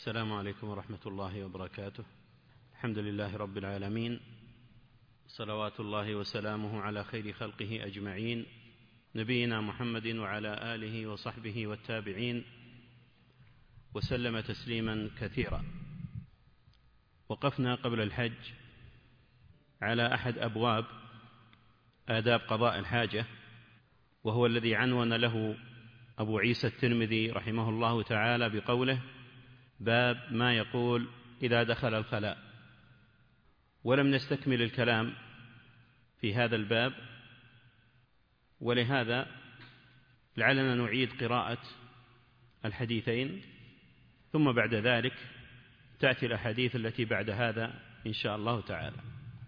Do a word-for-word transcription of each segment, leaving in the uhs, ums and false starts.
السلام عليكم ورحمة الله وبركاته. الحمد لله رب العالمين، صلوات الله وسلامه على خير خلقه أجمعين، نبينا محمد وعلى آله وصحبه والتابعين، وسلم تسليما كثيرا. وقفنا قبل الحج على أحد أبواب آداب قضاء الحاجة، وهو الذي عنون له أبو عيسى الترمذي رحمه الله تعالى بقوله: باب ما يقول إذا دخل الخلاء. ولم نستكمل الكلام في هذا الباب، ولهذا لعلنا نعيد قراءة الحديثين، ثم بعد ذلك تأتي الأحاديث التي بعد هذا إن شاء الله تعالى.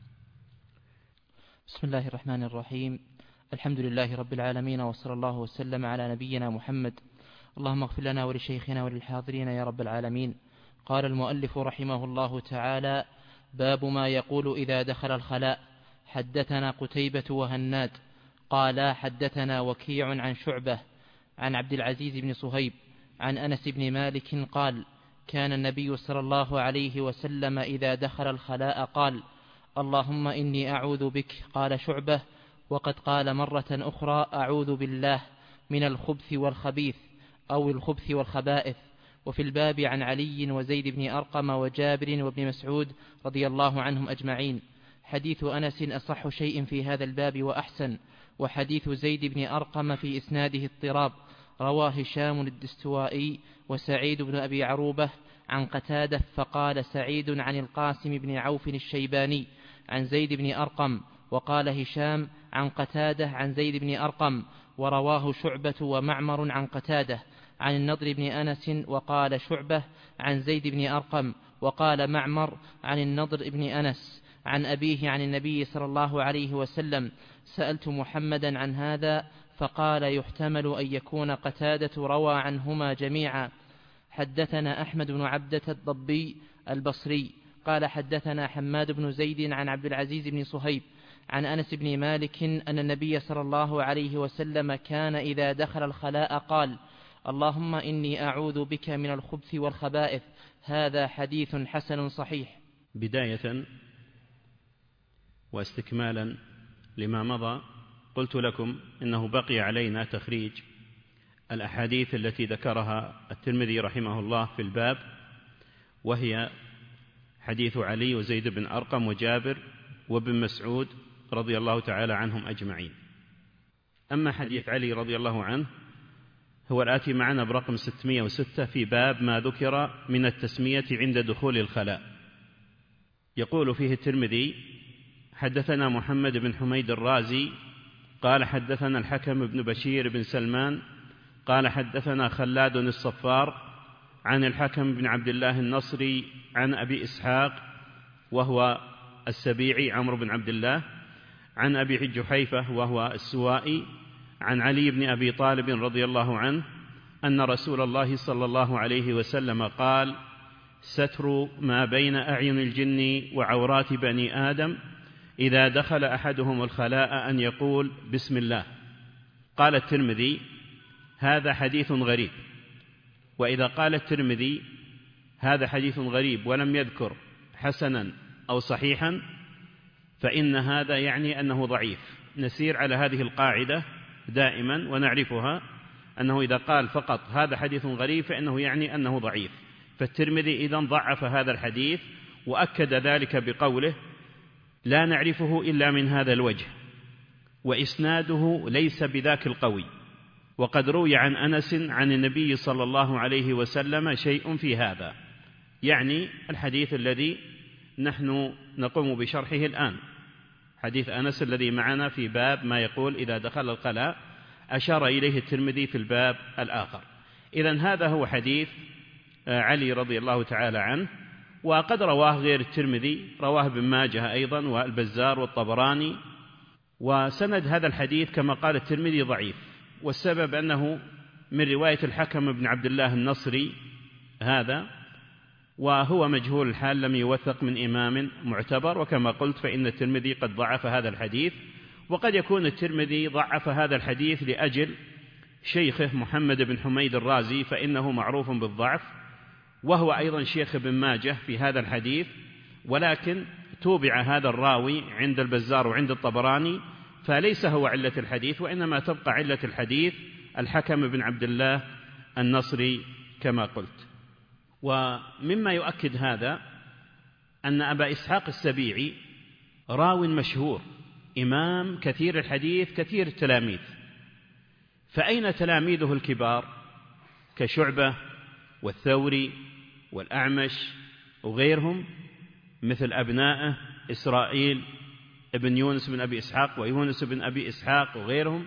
بسم الله الرحمن الرحيم. الحمد لله رب العالمين، وصلى الله وسلم على نبينا محمد. اللهم اغفر لنا ولشيخنا وللحاضرين يا رب العالمين. قال المؤلف رحمه الله تعالى: باب ما يقول إذا دخل الخلاء. حدثنا قتيبة وهناد قال حدثنا وكيع عن شعبة عن عبد العزيز بن صهيب عن أنس بن مالك قال: كان النبي صلى الله عليه وسلم إذا دخل الخلاء قال: اللهم إني أعوذ بك. قال شعبة: وقد قال مرة أخرى: أعوذ بالله من الخبث والخبيث أو الخبث والخبائث. وفي الباب عن علي وزيد بن أرقم وجابر وابن مسعود رضي الله عنهم أجمعين. حديث أنس أصح شيء في هذا الباب وأحسن، وحديث زيد بن أرقم في إسناده اضطراب. رواه هشام الدستوائي وسعيد بن أبي عروبة عن قتادة، فقال سعيد عن القاسم بن عوف الشيباني عن زيد بن أرقم، وقال هشام عن قتادة عن زيد بن أرقم. ورواه شعبة ومعمر عن قتادة عن النضر بن أنس، وقال شعبة عن زيد بن أرقم، وقال معمر عن النضر بن أنس عن أبيه عن النبي صلى الله عليه وسلم. سألت محمدا عن هذا فقال: يحتمل أن يكون قتادة روى عنهما جميعا. حدثنا أحمد بن عبدة الضبي البصري قال حدثنا حماد بن زيد عن عبد العزيز بن صهيب عن أنس بن مالك أن النبي صلى الله عليه وسلم كان إذا دخل الخلاء قال: اللهم إني أعوذ بك من الخبث والخبائث. هذا حديث حسن صحيح. بداية واستكمالا لما مضى، قلت لكم إنه بقي علينا تخريج الأحاديث التي ذكرها الترمذي رحمه الله في الباب، وهي حديث علي وزيد بن أرقم وجابر وابن مسعود رضي الله تعالى عنهم أجمعين. أما حديث علي رضي الله عنه هو الآتي معنا برقم ستمائة وستة في باب ما ذكر من التسمية عند دخول الخلاء. يقول فيه الترمذي: حدثنا محمد بن حميد الرازي قال حدثنا الحكم بن بشير بن سلمان قال حدثنا خلاد الصفار عن الحكم بن عبد الله النصري عن أبي إسحاق وهو السبيعي عمرو بن عبد الله عن أبي جحيفة وهو السوائي عن علي بن أبي طالب رضي الله عنه أن رسول الله صلى الله عليه وسلم قال: ستر ما بين أعين الجن وعورات بني آدم إذا دخل أحدهم الخلاء أن يقول بسم الله. قال الترمذي: هذا حديث غريب. وإذا قال الترمذي هذا حديث غريب ولم يذكر حسنا أو صحيحا فإن هذا يعني أنه ضعيف. نسير على هذه القاعدة دائما ونعرفها، أنه إذا قال فقط هذا حديث غريب فإنه يعني أنه ضعيف. فالترمذي إذن ضعف هذا الحديث، وأكد ذلك بقوله: لا نعرفه إلا من هذا الوجه، وإسناده ليس بذاك القوي، وقد روي عن أنس عن النبي صلى الله عليه وسلم شيء في هذا، يعني الحديث الذي نحن نقوم بشرحه الآن، حديث أنس الذي معنا في باب ما يقول إذا دخل الخلاء، أشار إليه الترمذي في الباب الآخر. إذن هذا هو حديث علي رضي الله تعالى عنه، وقد رواه غير الترمذي، رواه ابن ماجه أيضا والبزار والطبراني. وسند هذا الحديث كما قال الترمذي ضعيف، والسبب أنه من رواية الحكم بن عبد الله النصري هذا، وهو مجهول الحال لم يوثق من إمام معتبر. وكما قلت فإن الترمذي قد ضعف هذا الحديث، وقد يكون الترمذي ضعف هذا الحديث لأجل شيخه محمد بن حميد الرازي، فإنه معروف بالضعف، وهو أيضا شيخ ابن ماجه في هذا الحديث، ولكن توبع هذا الراوي عند البزار وعند الطبراني، فليس هو علة الحديث، وإنما تبقى علة الحديث الحكم بن عبد الله النصري كما قلت. ومما يؤكد هذا أن أبا إسحاق السبيعي راو مشهور، إمام كثير الحديث كثير التلاميذ، فأين تلاميذه الكبار كشعبة والثوري والأعمش وغيرهم، مثل أبنائه إسرائيل ابن يونس بن أبي إسحاق ويونس بن أبي إسحاق وغيرهم،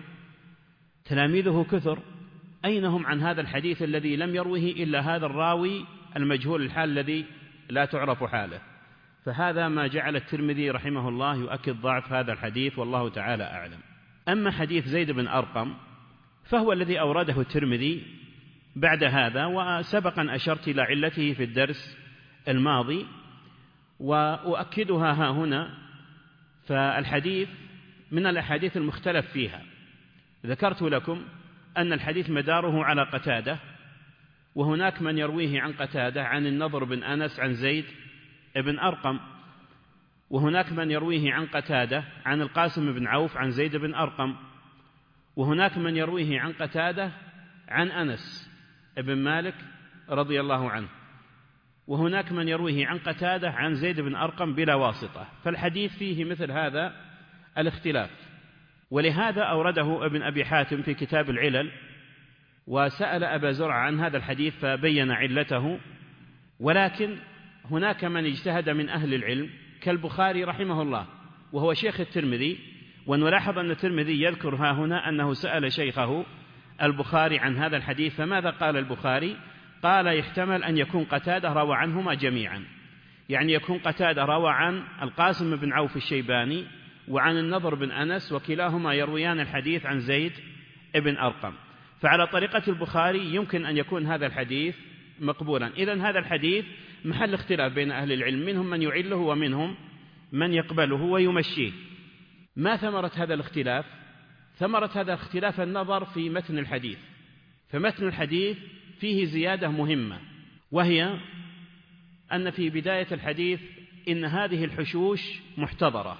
تلاميذه كثر، أين هم عن هذا الحديث الذي لم يروه إلا هذا الراوي المجهول الحال الذي لا تعرف حاله؟ فهذا ما جعل الترمذي رحمه الله يؤكد ضعف هذا الحديث، والله تعالى أعلم. أما حديث زيد بن أرقم فهو الذي أورده الترمذي بعد هذا، وسبقا أشرت إلى علته في الدرس الماضي وأؤكدها ها هنا. فالحديث من الأحاديث المختلف فيها، ذكرت لكم أن الحديث مداره على قتادة، وهناك من يرويه عن قتادة عن النضر بن أنس عن زيد بن أرقم، وهناك من يرويه عن قتادة عن القاسم بن عوف عن زيد بن أرقم، وهناك من يرويه عن قتادة عن أنس بن مالك رضي الله عنه، وهناك من يرويه عن قتادة عن زيد بن أرقم بلا واسطة. فالحديث فيه مثل هذا الاختلاف، ولهذا أورده ابن أبي حاتم في كتاب العلل، وسأل أبا زرع عن هذا الحديث فبين علته. ولكن هناك من اجتهد من أهل العلم كالبخاري رحمه الله وهو شيخ الترمذي، ونلاحظ أن الترمذي يذكر ها هنا أنه سأل شيخه البخاري عن هذا الحديث، فماذا قال البخاري؟ قال يحتمل أن يكون قتادة روى عنهما جميعا، يعني يكون قتادة روى عن القاسم بن عوف الشيباني وعن النضر بن أنس، وكلاهما يرويان الحديث عن زيد بن أرقم. فعلى طريقة البخاري يمكن أن يكون هذا الحديث مقبولا. إذن هذا الحديث محل اختلاف بين أهل العلم، منهم من يعله ومنهم من يقبله ويمشيه. ما ثمرة هذا الاختلاف؟ ثمرة هذا الاختلاف النظر في متن الحديث. فمتن الحديث فيه زيادة مهمة، وهي أن في بداية الحديث إن هذه الحشوش محتضرة،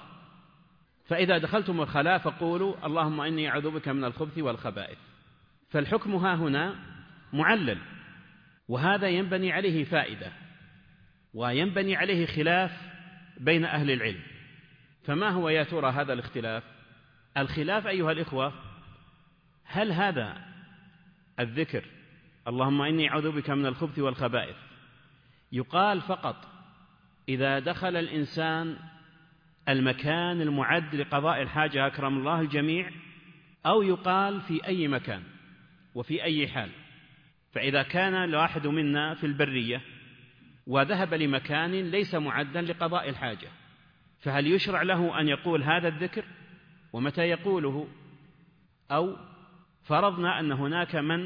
فإذا دخلتم الخلاء فقولوا اللهم إني أعوذ بك من الخبث والخبائث. فالحكم ها هنا معلل، وهذا ينبني عليه فائدة وينبني عليه خلاف بين أهل العلم. فما هو يا ترى هذا الاختلاف؟ الخلاف أيها الإخوة، هل هذا الذكر اللهم إني أعوذ بك من الخبث والخبائث يقال فقط إذا دخل الإنسان المكان المعد لقضاء الحاجة أكرم الله الجميع، أو يقال في أي مكان وفي أي حال؟ فإذا كان الواحد منا في البرية وذهب لمكان ليس معدا لقضاء الحاجة، فهل يشرع له أن يقول هذا الذكر؟ ومتى يقوله؟ أو فرضنا أن هناك من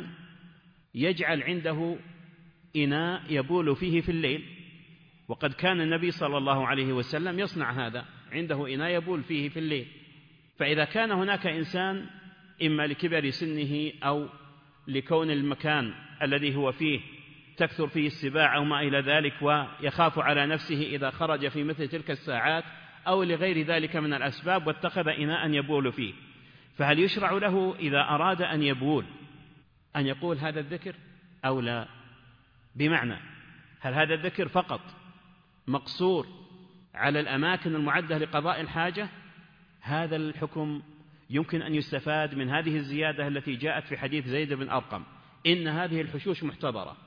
يجعل عنده إناء يبول فيه في الليل، وقد كان النبي صلى الله عليه وسلم يصنع هذا، عنده إناء يبول فيه في الليل. فإذا كان هناك إنسان إما لكبر سنه أو لكون المكان الذي هو فيه تكثر فيه السباع أو ما إلى ذلك، ويخاف على نفسه إذا خرج في مثل تلك الساعات، أو لغير ذلك من الأسباب، واتخذ إناء يبول فيه، فهل يشرع له إذا أراد أن يبول أن يقول هذا الذكر أو لا؟ بمعنى هل هذا الذكر فقط مقصور على الأماكن المعدة لقضاء الحاجة؟ هذا الحكم يمكن أن يستفاد من هذه الزيادة التي جاءت في حديث زيد بن أرقم، إن هذه الحشوش محتضرة.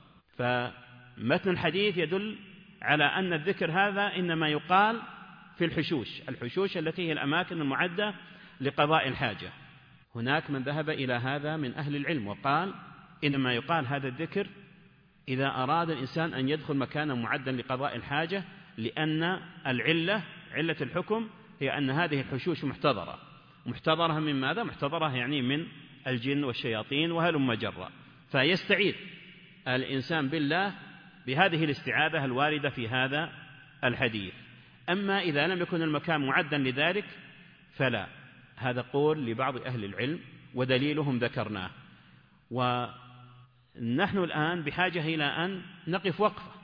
فمتن الحديث يدل على أن الذكر هذا إنما يقال في الحشوش، الحشوش التي هي الأماكن المعدة لقضاء الحاجة. هناك من ذهب إلى هذا من أهل العلم وقال إنما يقال هذا الذكر إذا أراد الإنسان أن يدخل مكانا معدا لقضاء الحاجة، لأن العلة علة الحكم هي أن هذه الحشوش محتضرة. محتضرة من ماذا؟ محتضرة يعني من الجن والشياطين وهلم جرا، فيستعيذ الإنسان بالله بهذه الاستعاذة الواردة في هذا الحديث. أما إذا لم يكن المكان معدا لذلك فلا. هذا قول لبعض أهل العلم ودليلهم ذكرناه. ونحن الآن بحاجة إلى أن نقف وقفة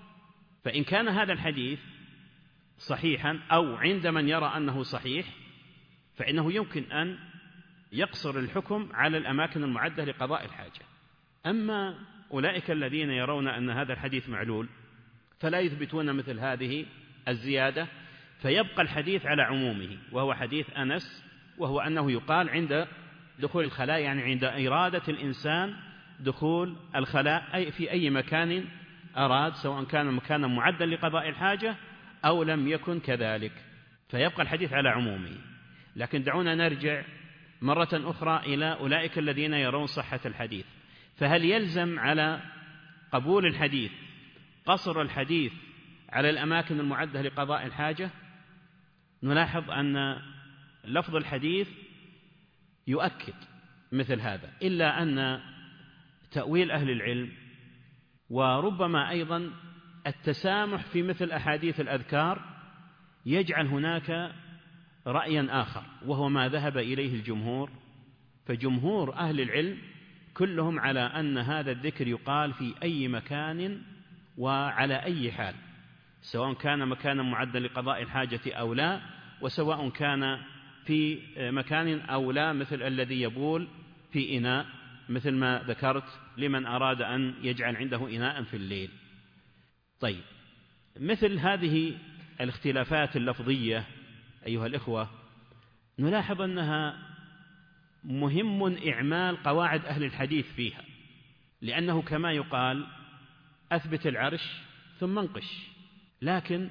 فإن كان هذا الحديث صحيحا أو عند من يرى أنه صحيح فإنه يمكن أن يقصر الحكم على الأماكن المعدة لقضاء الحاجة. أما أولئك الذين يرون أن هذا الحديث معلول فلا يثبتون مثل هذه الزيادة، فيبقى الحديث على عمومه، وهو حديث أنس، وهو أنه يقال عند دخول الخلاء، يعني عند إرادة الإنسان دخول الخلاء أي في أي مكان أراد، سواء كان مكانا معدا لقضاء الحاجة أو لم يكن كذلك، فيبقى الحديث على عمومه. لكن دعونا نرجع مرة أخرى إلى أولئك الذين يرون صحة الحديث، فهل يلزم على قبول الحديث قصر الحديث على الأماكن المعدة لقضاء الحاجة؟ نلاحظ أن لفظ الحديث يؤكد مثل هذا، إلا أن تأويل أهل العلم وربما أيضا التسامح في مثل أحاديث الأذكار يجعل هناك رأيا آخر، وهو ما ذهب إليه الجمهور. فجمهور أهل العلم كلهم على أن هذا الذكر يقال في أي مكان وعلى أي حال، سواء كان مكانا معدا لقضاء الحاجة أو لا، وسواء كان في مكان أو لا، مثل الذي يبول في إناء، مثل ما ذكرت لمن أراد أن يجعل عنده إناء في الليل. طيب، مثل هذه الاختلافات اللفظية أيها الإخوة نلاحظ أنها مهم إعمال قواعد أهل الحديث فيها، لأنه كما يقال أثبت العرش ثم انقش. لكن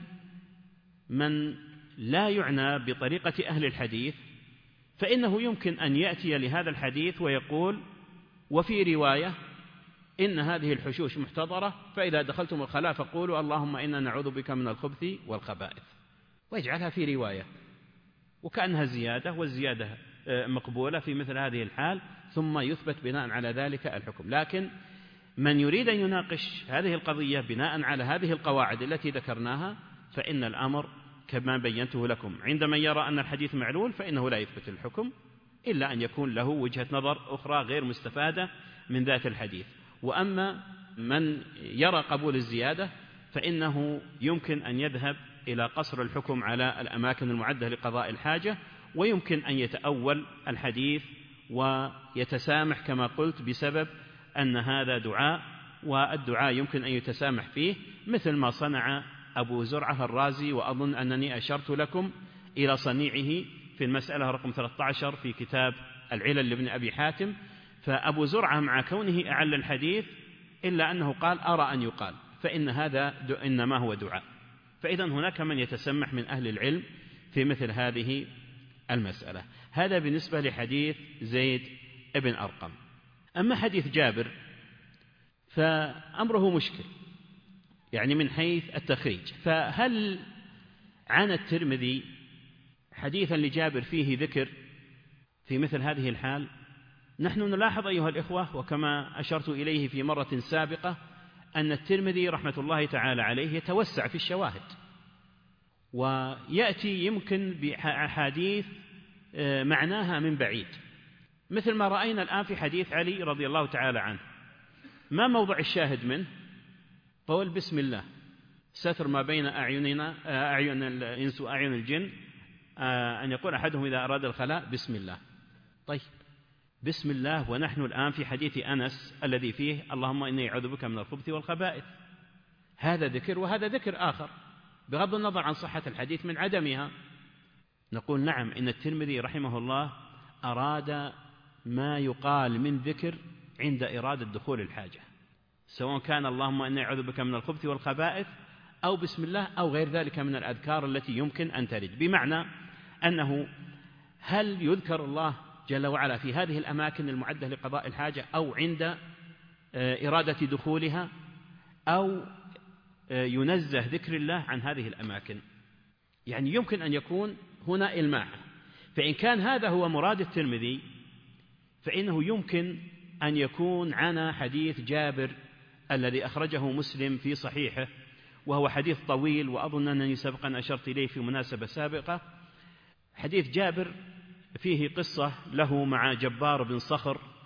من لا يعنى بطريقة أهل الحديث فإنه يمكن أن يأتي لهذا الحديث ويقول وفي رواية إن هذه الحشوش محتضرة، فإذا دخلتم الخلاء فقولوا اللهم إنا نعوذ بك من الخبث والخبائث، ويجعلها في رواية وكأنها زيادة، والزيادة مقبولة في مثل هذه الحال، ثم يثبت بناء على ذلك الحكم. لكن من يريد أن يناقش هذه القضية بناء على هذه القواعد التي ذكرناها فإن الأمر كما بينته لكم، عندما يرى أن الحديث معلول فإنه لا يثبت الحكم إلا أن يكون له وجهة نظر أخرى غير مستفادة من ذات الحديث. وأما من يرى قبول الزيادة فإنه يمكن أن يذهب إلى قصر الحكم على الأماكن المعدة لقضاء الحاجة، ويمكن أن يتأول الحديث ويتسامح كما قلت بسبب أن هذا دعاء، والدعاء يمكن أن يتسامح فيه، مثل ما صنع أبو زرعة الرازي، وأظن أنني أشرت لكم إلى صنيعه في المسألة رقم ثلاثة عشر في كتاب العلل لابن أبي حاتم. فأبو زرعة مع كونه أعل الحديث إلا أنه قال أرى أن يقال، فإن هذا إنما هو دعاء. فإذا هناك من يتسمح من أهل العلم في مثل هذه المسألة. هذا بالنسبة لحديث زيد ابن أرقم. أما حديث جابر فأمره مشكل، يعني من حيث التخريج. فهل عن الترمذي حديثا لجابر فيه ذكر في مثل هذه الحال؟ نحن نلاحظ أيها الإخوة، وكما أشرت إليه في مرة سابقة، أن الترمذي رحمة الله تعالى عليه يتوسع في الشواهد، ويأتي يمكن بأحاديث معناها من بعيد، مثل ما رأينا الآن في حديث علي رضي الله تعالى عنه. ما موضع الشاهد منه؟ قول بسم الله، ستر ما بين أعيننا أعين الإنس وأعين الجن، أن يقول أحدهم إذا أراد الخلاء بسم الله. طيب، بسم الله ونحن الآن في حديث أنس الذي فيه اللهم إني أعوذ بك من الخبث والخبائث، هذا ذكر وهذا ذكر آخر، بغض النظر عن صحة الحديث من عدمها. نقول نعم، إن الترمذي رحمه الله أراد ما يقال من ذكر عند إرادة دخول الحاجة، سواء كان اللهم إني أعوذ بك من الخبث والخبائث أو بسم الله أو غير ذلك من الأذكار التي يمكن أن ترد، بمعنى أنه هل يذكر الله جل وعلا في هذه الأماكن المعدة لقضاء الحاجة أو عند إرادة دخولها، أو ينزه ذكر الله عن هذه الأماكن؟ يعني يمكن أن يكون هنا إلماح. فإن كان هذا هو مراد الترمذي فإنه يمكن أن يكون عنا حديث جابر الذي أخرجه مسلم في صحيحه، وهو حديث طويل، وأظن أنني سبقا أشرت إليه في مناسبة سابقة. حديث جابر فيه قصة له مع جبار بن صخر،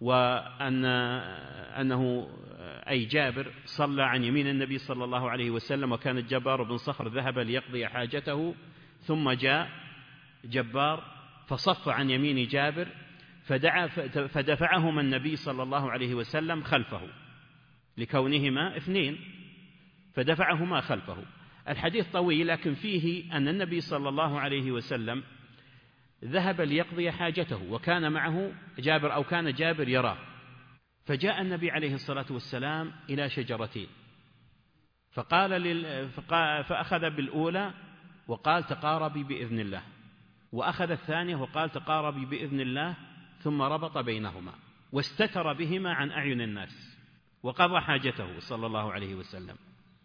وأن أنه أي جابر صلى عن يمين النبي صلى الله عليه وسلم، وكان الجبار بن صخر ذهب ليقضي حاجته، ثم جاء جبار فصف عن يمين جابر فدعا فدفعهما النبي صلى الله عليه وسلم خلفه لكونهما اثنين، فدفعهما خلفه. الحديث طويل، لكن فيه أن النبي صلى الله عليه وسلم ذهب ليقضي حاجته وكان معه جابر أو كان جابر يراه، فجاء النبي عليه الصلاة والسلام إلى شجرتين فقال لل... فأخذ بالأولى وقال تقاربي بإذن الله، وأخذ الثانية وقال تقاربي بإذن الله، ثم ربط بينهما واستتر بهما عن أعين الناس وقضى حاجته صلى الله عليه وسلم.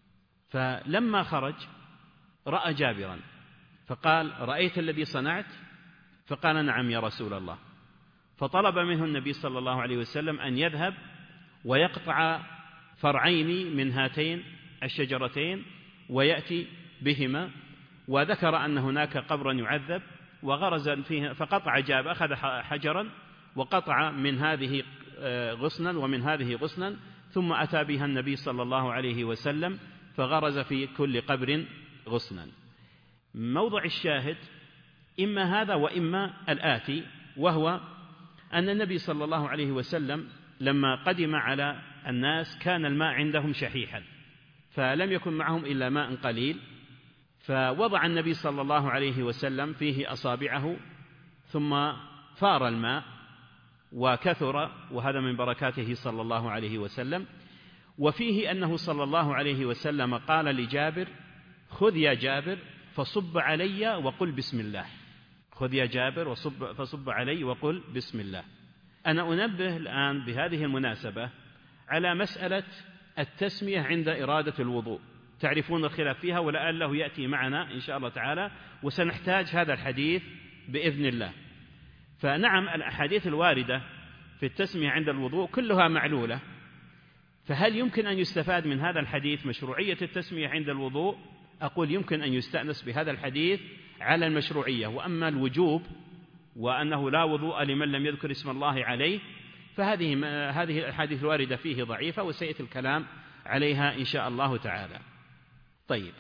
فلما خرج رأى جابرا فقال رأيت الذي صنعت؟ فقال نعم يا رسول الله. فطلب منه النبي صلى الله عليه وسلم أن يذهب ويقطع فرعين من هاتين الشجرتين ويأتي بهما، وذكر أن هناك قبرا يعذب وغرز فيه، فقطع جاب أخذ حجرا وقطع من هذه غصنا ومن هذه غصنا، ثم أتى بها النبي صلى الله عليه وسلم فغرز في كل قبر غصنا. موضع الشاهد إما هذا وإما الآتي، وهو أن النبي صلى الله عليه وسلم لما قدم على الناس كان الماء عندهم شحيحا، فلم يكن معهم إلا ماء قليل، فوضع النبي صلى الله عليه وسلم فيه أصابعه ثم فار الماء وكثر، وهذا من بركاته صلى الله عليه وسلم. وفيه أنه صلى الله عليه وسلم قال لجابر خذ يا جابر فصب علي وقل بسم الله، خذ يا جابر وصب فصب علي وقل بسم الله. أنا أنبه الآن بهذه المناسبة على مسألة التسمية عند إرادة الوضوء، تعرفون الخلاف فيها ولعله يأتي معنا إن شاء الله تعالى، وسنحتاج هذا الحديث بإذن الله. فنعم الأحاديث الواردة في التسمية عند الوضوء كلها معلولة، فهل يمكن أن يستفاد من هذا الحديث مشروعية التسمية عند الوضوء؟ أقول يمكن أن يستأنس بهذا الحديث على المشروعية، وأما الوجوب وأنه لا وضوء لمن لم يذكر اسم الله عليه فهذه هذه الأحاديث الواردة فيه ضعيفة، وسيأتي الكلام عليها إن شاء الله تعالى. طيب،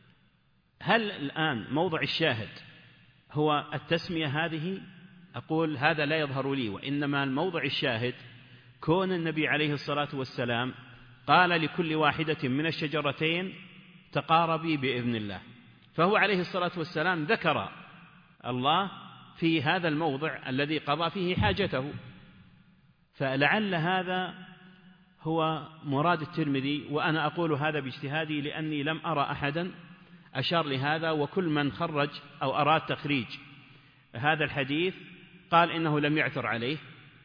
هل الآن موضع الشاهد هو التسمية هذه؟ أقول هذا لا يظهر لي، وإنما الموضع الشاهد كون النبي عليه الصلاة والسلام قال لكل واحدة من الشجرتين تقاربي بإذن الله، فهو عليه الصلاة والسلام ذكر الله في هذا الموضع الذي قضى فيه حاجته، فلعل هذا هو مراد الترمذي، وأنا أقول هذا باجتهادي لأني لم أرى أحدا أشار لهذا، وكل من خرج أو أراد تخريج هذا الحديث قال إنه لم يعثر عليه،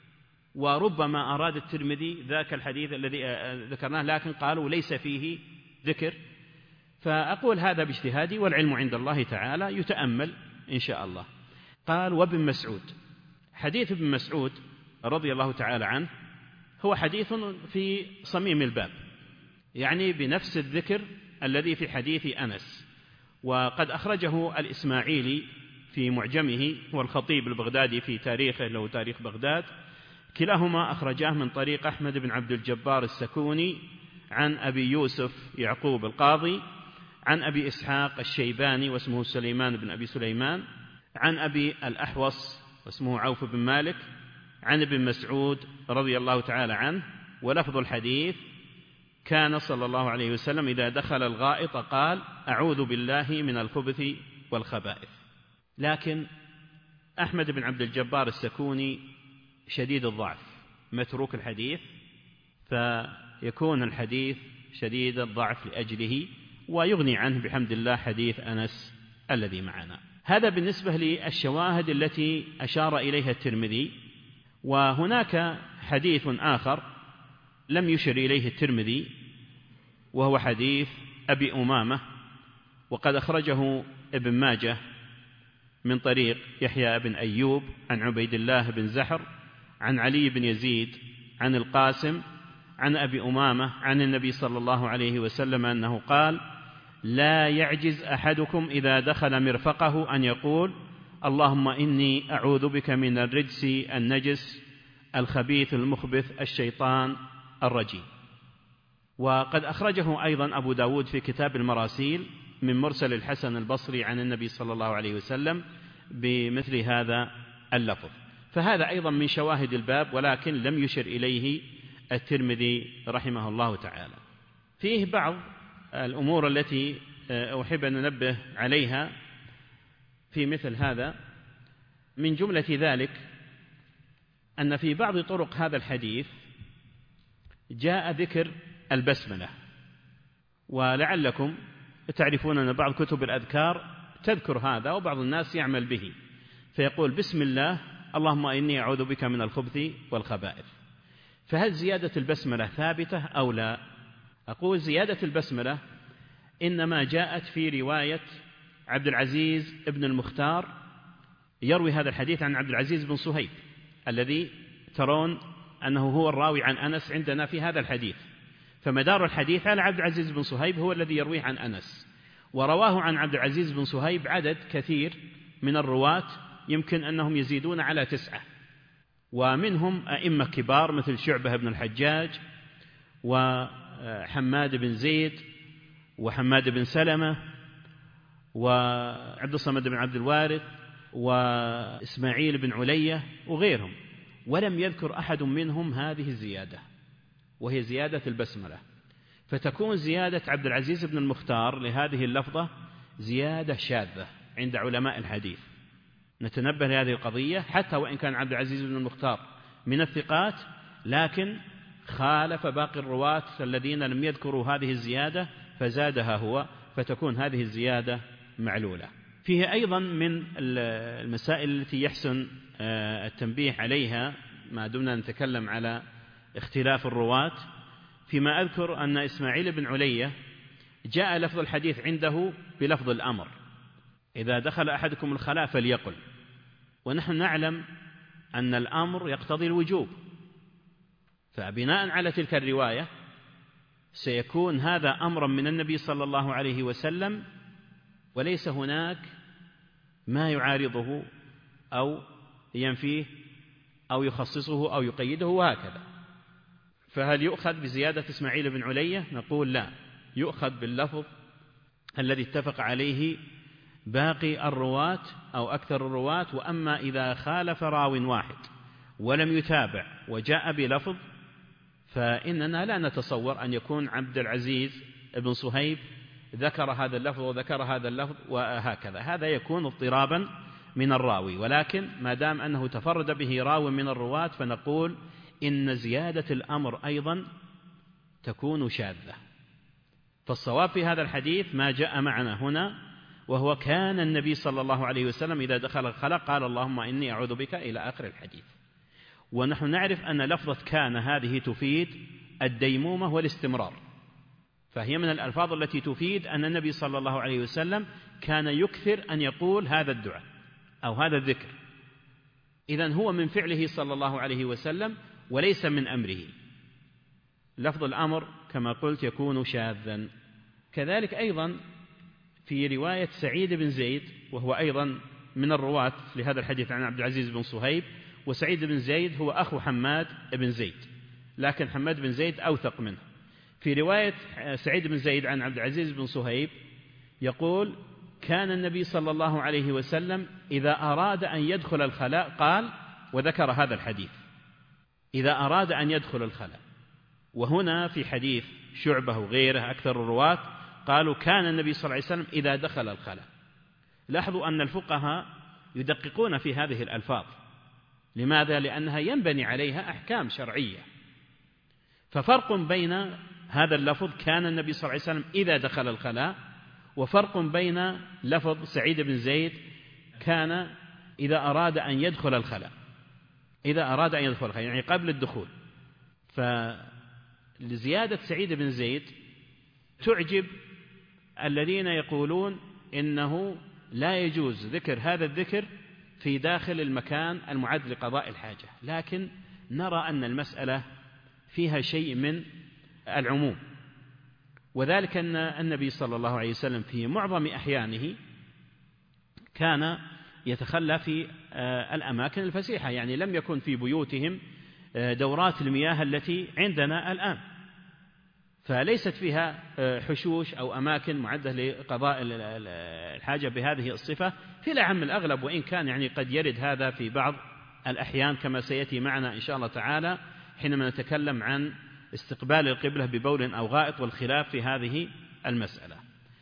وربما أراد الترمذي ذاك الحديث الذي ذكرناه لكن قالوا ليس فيه ذكر. فأقول هذا باجتهادي والعلم عند الله تعالى، يتأمل إن شاء الله. قال وابن مسعود، حديث ابن مسعود رضي الله تعالى عنه هو حديث في صميم الباب، يعني بنفس الذكر الذي في حديث أنس، وقد أخرجه الإسماعيلي في معجمه والخطيب البغدادي في تاريخه له تاريخ بغداد، كلاهما أخرجاه من طريق أحمد بن عبد الجبار السكوني عن أبي يوسف يعقوب القاضي عن أبي إسحاق الشيباني واسمه سليمان بن أبي سليمان عن أبي الأحوص واسمه عوف بن مالك عن ابن مسعود رضي الله تعالى عنه. ولفظ الحديث كان صلى الله عليه وسلم إذا دخل الغائط قال أعوذ بالله من الخبث والخبائث. لكن أحمد بن عبد الجبار السكوني شديد الضعف متروك الحديث، فيكون الحديث شديد الضعف لأجله، ويغني عنه بحمد الله حديث أنس الذي معنا. هذا بالنسبة للشواهد التي أشار إليها الترمذي. وهناك حديث آخر لم يشر إليه الترمذي، وهو حديث أبي أمامة، وقد أخرجه ابن ماجه من طريق يحيى بن أيوب عن عبيد الله بن زحر عن علي بن يزيد عن القاسم عن أبي أمامة عن النبي صلى الله عليه وسلم أنه قال لا يعجز أحدكم إذا دخل مرفقه أن يقول اللهم إني أعوذ بك من الرجس النجس الخبيث المخبث الشيطان الرجيم. وقد أخرجه أيضا أبو داود في كتاب المراسيل من مرسل الحسن البصري عن النبي صلى الله عليه وسلم بمثل هذا اللفظ، فهذا أيضا من شواهد الباب، ولكن لم يشر إليه الترمذي رحمه الله تعالى. فيه بعض الأمور التي أحب أن ننبه عليها في مثل هذا. من جملة ذلك أن في بعض طرق هذا الحديث جاء ذكر البسملة، ولعلكم تعرفون أن بعض كتب الأذكار تذكر هذا، وبعض الناس يعمل به، فيقول بسم الله اللهم إني أعوذ بك من الخبث والخبائث. فهل زيادة البسملة ثابتة أو لا؟ أقول زيادة البسملة إنما جاءت في رواية عبد العزيز ابن المختار، يروي هذا الحديث عن عبد العزيز بن صهيب الذي ترون أنه هو الراوي عن أنس عندنا في هذا الحديث، فمدار الحديث على عبد العزيز بن صهيب هو الذي يرويه عن أنس، ورواه عن عبد العزيز بن صهيب عدد كثير من الرواة، يمكن أنهم يزيدون على تسعة، ومنهم أئمة كبار مثل شعبة بن الحجاج وحماد بن زيد وحماد بن سلمة وعبد الصمد بن عبد الوارث وإسماعيل بن علية وغيرهم، ولم يذكر أحد منهم هذه الزيادة، وهي زيادة البسملة. فتكون زيادة عبد العزيز بن المختار لهذه اللفظة زيادة شاذة عند علماء الحديث. نتنبه لهذه القضية، حتى وإن كان عبد العزيز بن المختار من الثقات، لكن خالف باقي الرواة الذين لم يذكروا هذه الزيادة فزادها هو، فتكون هذه الزيادة معلولة. فيه أيضا من المسائل التي يحسن التنبيه عليها ما دمنا نتكلم على اختلاف الرواة، فيما أذكر أن إسماعيل بن علية جاء لفظ الحديث عنده بلفظ الأمر: إذا دخل أحدكم الخلاء فليقل. ونحن نعلم أن الأمر يقتضي الوجوب، فبناء على تلك الرواية سيكون هذا أمرا من النبي صلى الله عليه وسلم، وليس هناك ما يعارضه أو ينفيه أو يخصصه أو يقيده وهكذا. فهل يؤخذ بزيادة إسماعيل بن علية؟ نقول لا، يؤخذ باللفظ الذي اتفق عليه باقي الرواة أو أكثر الرواة. وأما إذا خالف راو واحد ولم يتابع وجاء بلفظ، فإننا لا نتصور أن يكون عبد العزيز بن صهيب ذكر هذا اللفظ وذكر هذا اللفظ وهكذا، هذا يكون اضطرابا من الراوي. ولكن ما دام أنه تفرد به راو من الرواة فنقول إن زيادة الأمر أيضا تكون شاذة. فالصواب في هذا الحديث ما جاء معنا هنا، وهو كان النبي صلى الله عليه وسلم إذا دخل الخلاء قال اللهم إني أعوذ بك إلى آخر الحديث. ونحن نعرف أن لفظة كان هذه تفيد الديمومة والاستمرار، فهي من الألفاظ التي تفيد أن النبي صلى الله عليه وسلم كان يكثر أن يقول هذا الدعاء أو هذا الذكر. إذن هو من فعله صلى الله عليه وسلم وليس من أمره. لفظ الأمر كما قلت يكون شاذا. كذلك أيضا في رواية سعيد بن زيد، وهو أيضا من الرواة لهذا الحديث عن عبد العزيز بن صهيب، وسعيد بن زيد هو أخو حماد بن زيد، لكن حماد بن زيد أوثق منه. في رواية سعيد بن زيد عن عبد العزيز بن صهيب يقول كان النبي صلى الله عليه وسلم إذا أراد أن يدخل الخلاء قال، وذكر هذا الحديث إذا أراد أن يدخل الخلاء. وهنا في حديث شعبة وغيره أكثر الرواة قالوا كان النبي صلى الله عليه وسلم إذا دخل الخلاء. لاحظوا أن الفقهاء يدققون في هذه الألفاظ. لماذا؟ لأنها ينبني عليها أحكام شرعية. ففرق بين هذا اللفظ كان النبي صلى الله عليه وسلم إذا دخل الخلاء، وفرق بين لفظ سعيد بن زيد كان إذا أراد أن يدخل الخلاء، إذا أراد أن يدخل الخلاء يعني قبل الدخول. فلزيادة سعيد بن زيد تعجب الذين يقولون إنه لا يجوز ذكر هذا الذكر في داخل المكان المعد لقضاء الحاجة، لكن نرى أن المسألة فيها شيء من العموم، وذلك أن النبي صلى الله عليه وسلم في معظم أحيانه كان يتخلى في الأماكن الفسيحة، يعني لم يكن في بيوتهم دورات المياه التي عندنا الآن، فليست فيها حشوش أو أماكن معدة لقضاء الحاجة بهذه الصفة في الأعم الأغلب، وإن كان يعني قد يرد هذا في بعض الأحيان كما سيأتي معنا إن شاء الله تعالى حينما نتكلم عن استقبال القبلة ببول أو غائط والخلاف في هذه المسألة.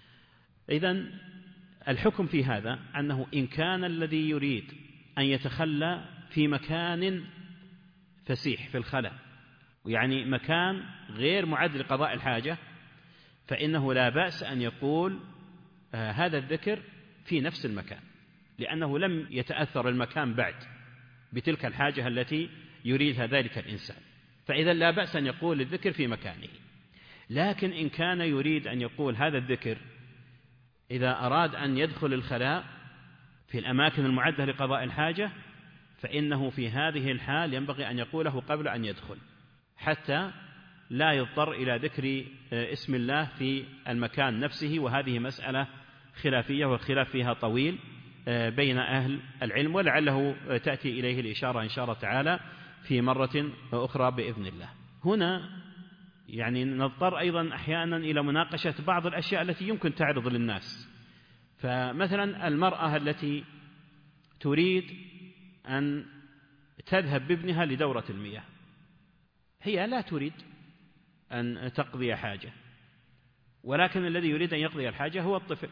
إذن الحكم في هذا أنه إن كان الذي يريد أن يتخلى في مكان فسيح في الخلاء، يعني مكان غير معد لقضاء الحاجة، فإنه لا بأس أن يقول آه هذا الذكر في نفس المكان، لأنه لم يتأثر المكان بعد بتلك الحاجة التي يريدها ذلك الإنسان، فإذا لا بأس أن يقول الذكر في مكانه. لكن إن كان يريد أن يقول هذا الذكر إذا أراد أن يدخل الخلاء في الأماكن المعدة لقضاء الحاجة، فإنه في هذه الحال ينبغي أن يقوله قبل أن يدخل، حتى لا يضطر إلى ذكر اسم الله في المكان نفسه. وهذه مسألة خلافية والخلاف فيها طويل بين أهل العلم، ولعله تأتي إليه الإشارة إن شاء الله تعالى في مرة أخرى بإذن الله. هنا يعني نضطر أيضا أحيانا إلى مناقشة بعض الأشياء التي يمكن تعرض للناس. فمثلا المرأة التي تريد أن تذهب بابنها لدورة المياه، هي لا تريد أن تقضي حاجة، ولكن الذي يريد أن يقضي الحاجة هو الطفل،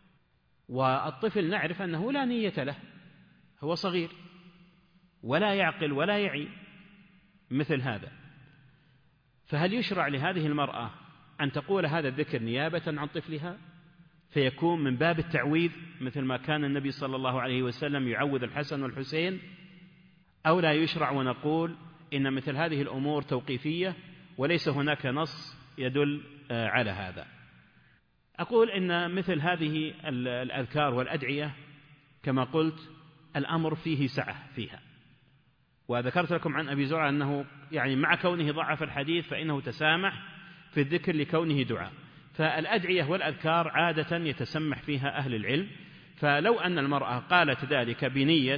والطفل نعرف أنه لا نية له، هو صغير ولا يعقل ولا يعي مثل هذا. فهل يشرع لهذه المرأة أن تقول هذا الذكر نيابة عن طفلها فيكون من باب التعويذ مثل ما كان النبي صلى الله عليه وسلم يعوذ الحسن والحسين، أو لا يشرع ونقول إن مثل هذه الأمور توقيفية وليس هناك نص يدل على هذا؟ أقول إن مثل هذه الأذكار والأدعية كما قلت الأمر فيه سعة فيها، وذكرت لكم عن أبي زرعة أنه يعني مع كونه ضعف الحديث فإنه تسامح في الذكر لكونه دعاء. فالأدعية والأذكار عادة يتسمح فيها أهل العلم، فلو أن المرأة قالت ذلك بنية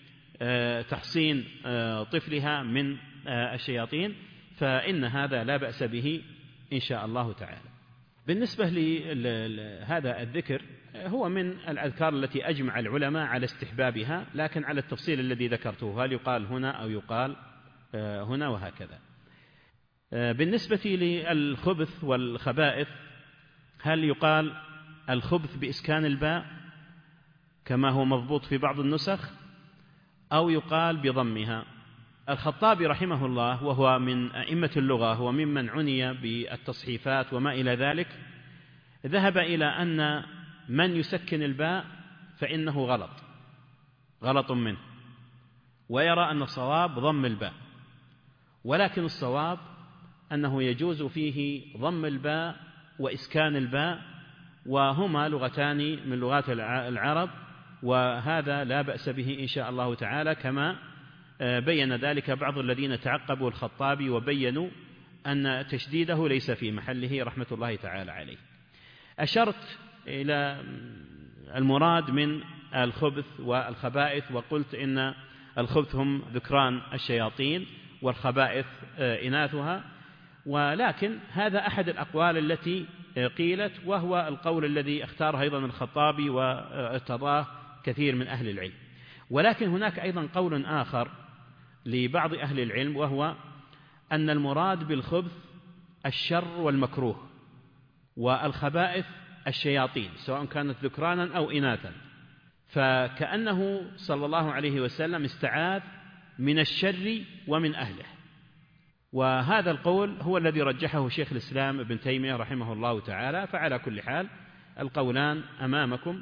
تحصين طفلها من الشياطين فإن هذا لا بأس به إن شاء الله تعالى. بالنسبة لهذا الذكر هو من الأذكار التي أجمع العلماء على استحبابها، لكن على التفصيل الذي ذكرته، هل يقال هنا أو يقال هنا وهكذا. بالنسبة للخبث والخبائث، هل يقال الخبث بإسكان الباء كما هو مضبوط في بعض النسخ أو يقال بضمها؟ الخطابي رحمه الله وهو من أئمة اللغة وممن عني بالتصحيفات وما إلى ذلك، ذهب إلى أن من يسكن الباء فإنه غلط غلط منه، ويرى أن الصواب ضم الباء، ولكن الصواب أنه يجوز فيه ضم الباء وإسكان الباء، وهما لغتان من لغات العرب، وهذا لا بأس به إن شاء الله تعالى، كما بين ذلك بعض الذين تعقبوا الخطابي وبينوا أن تشديده ليس في محله رحمة الله تعالى عليه. أشرت إلى المراد من الخبث والخبائث وقلت إن الخبث هم ذكران الشياطين والخبائث إناثها، ولكن هذا أحد الأقوال التي قيلت، وهو القول الذي اختاره أيضا الخطابي وارتضاه كثير من أهل العلم. ولكن هناك أيضا قول آخر لبعض أهل العلم، وهو أن المراد بالخبث الشر والمكروه، والخبائث الشياطين سواء كانت ذكرانا أو إناثا، فكأنه صلى الله عليه وسلم استعاذ من الشر ومن أهله. وهذا القول هو الذي رجحه شيخ الإسلام ابن تيمية رحمه الله تعالى. فعلى كل حال القولان أمامكم،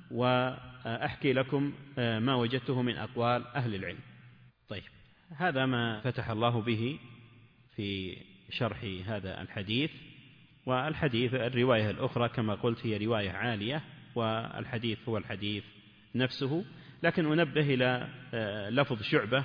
وأحكي لكم ما وجدته من أقوال أهل العلم. طيب، هذا ما فتح الله به في شرح هذا الحديث. والحديث الرواية الأخرى كما قلت هي رواية عالية، والحديث هو الحديث نفسه، لكن أنبه إلى لفظ شعبة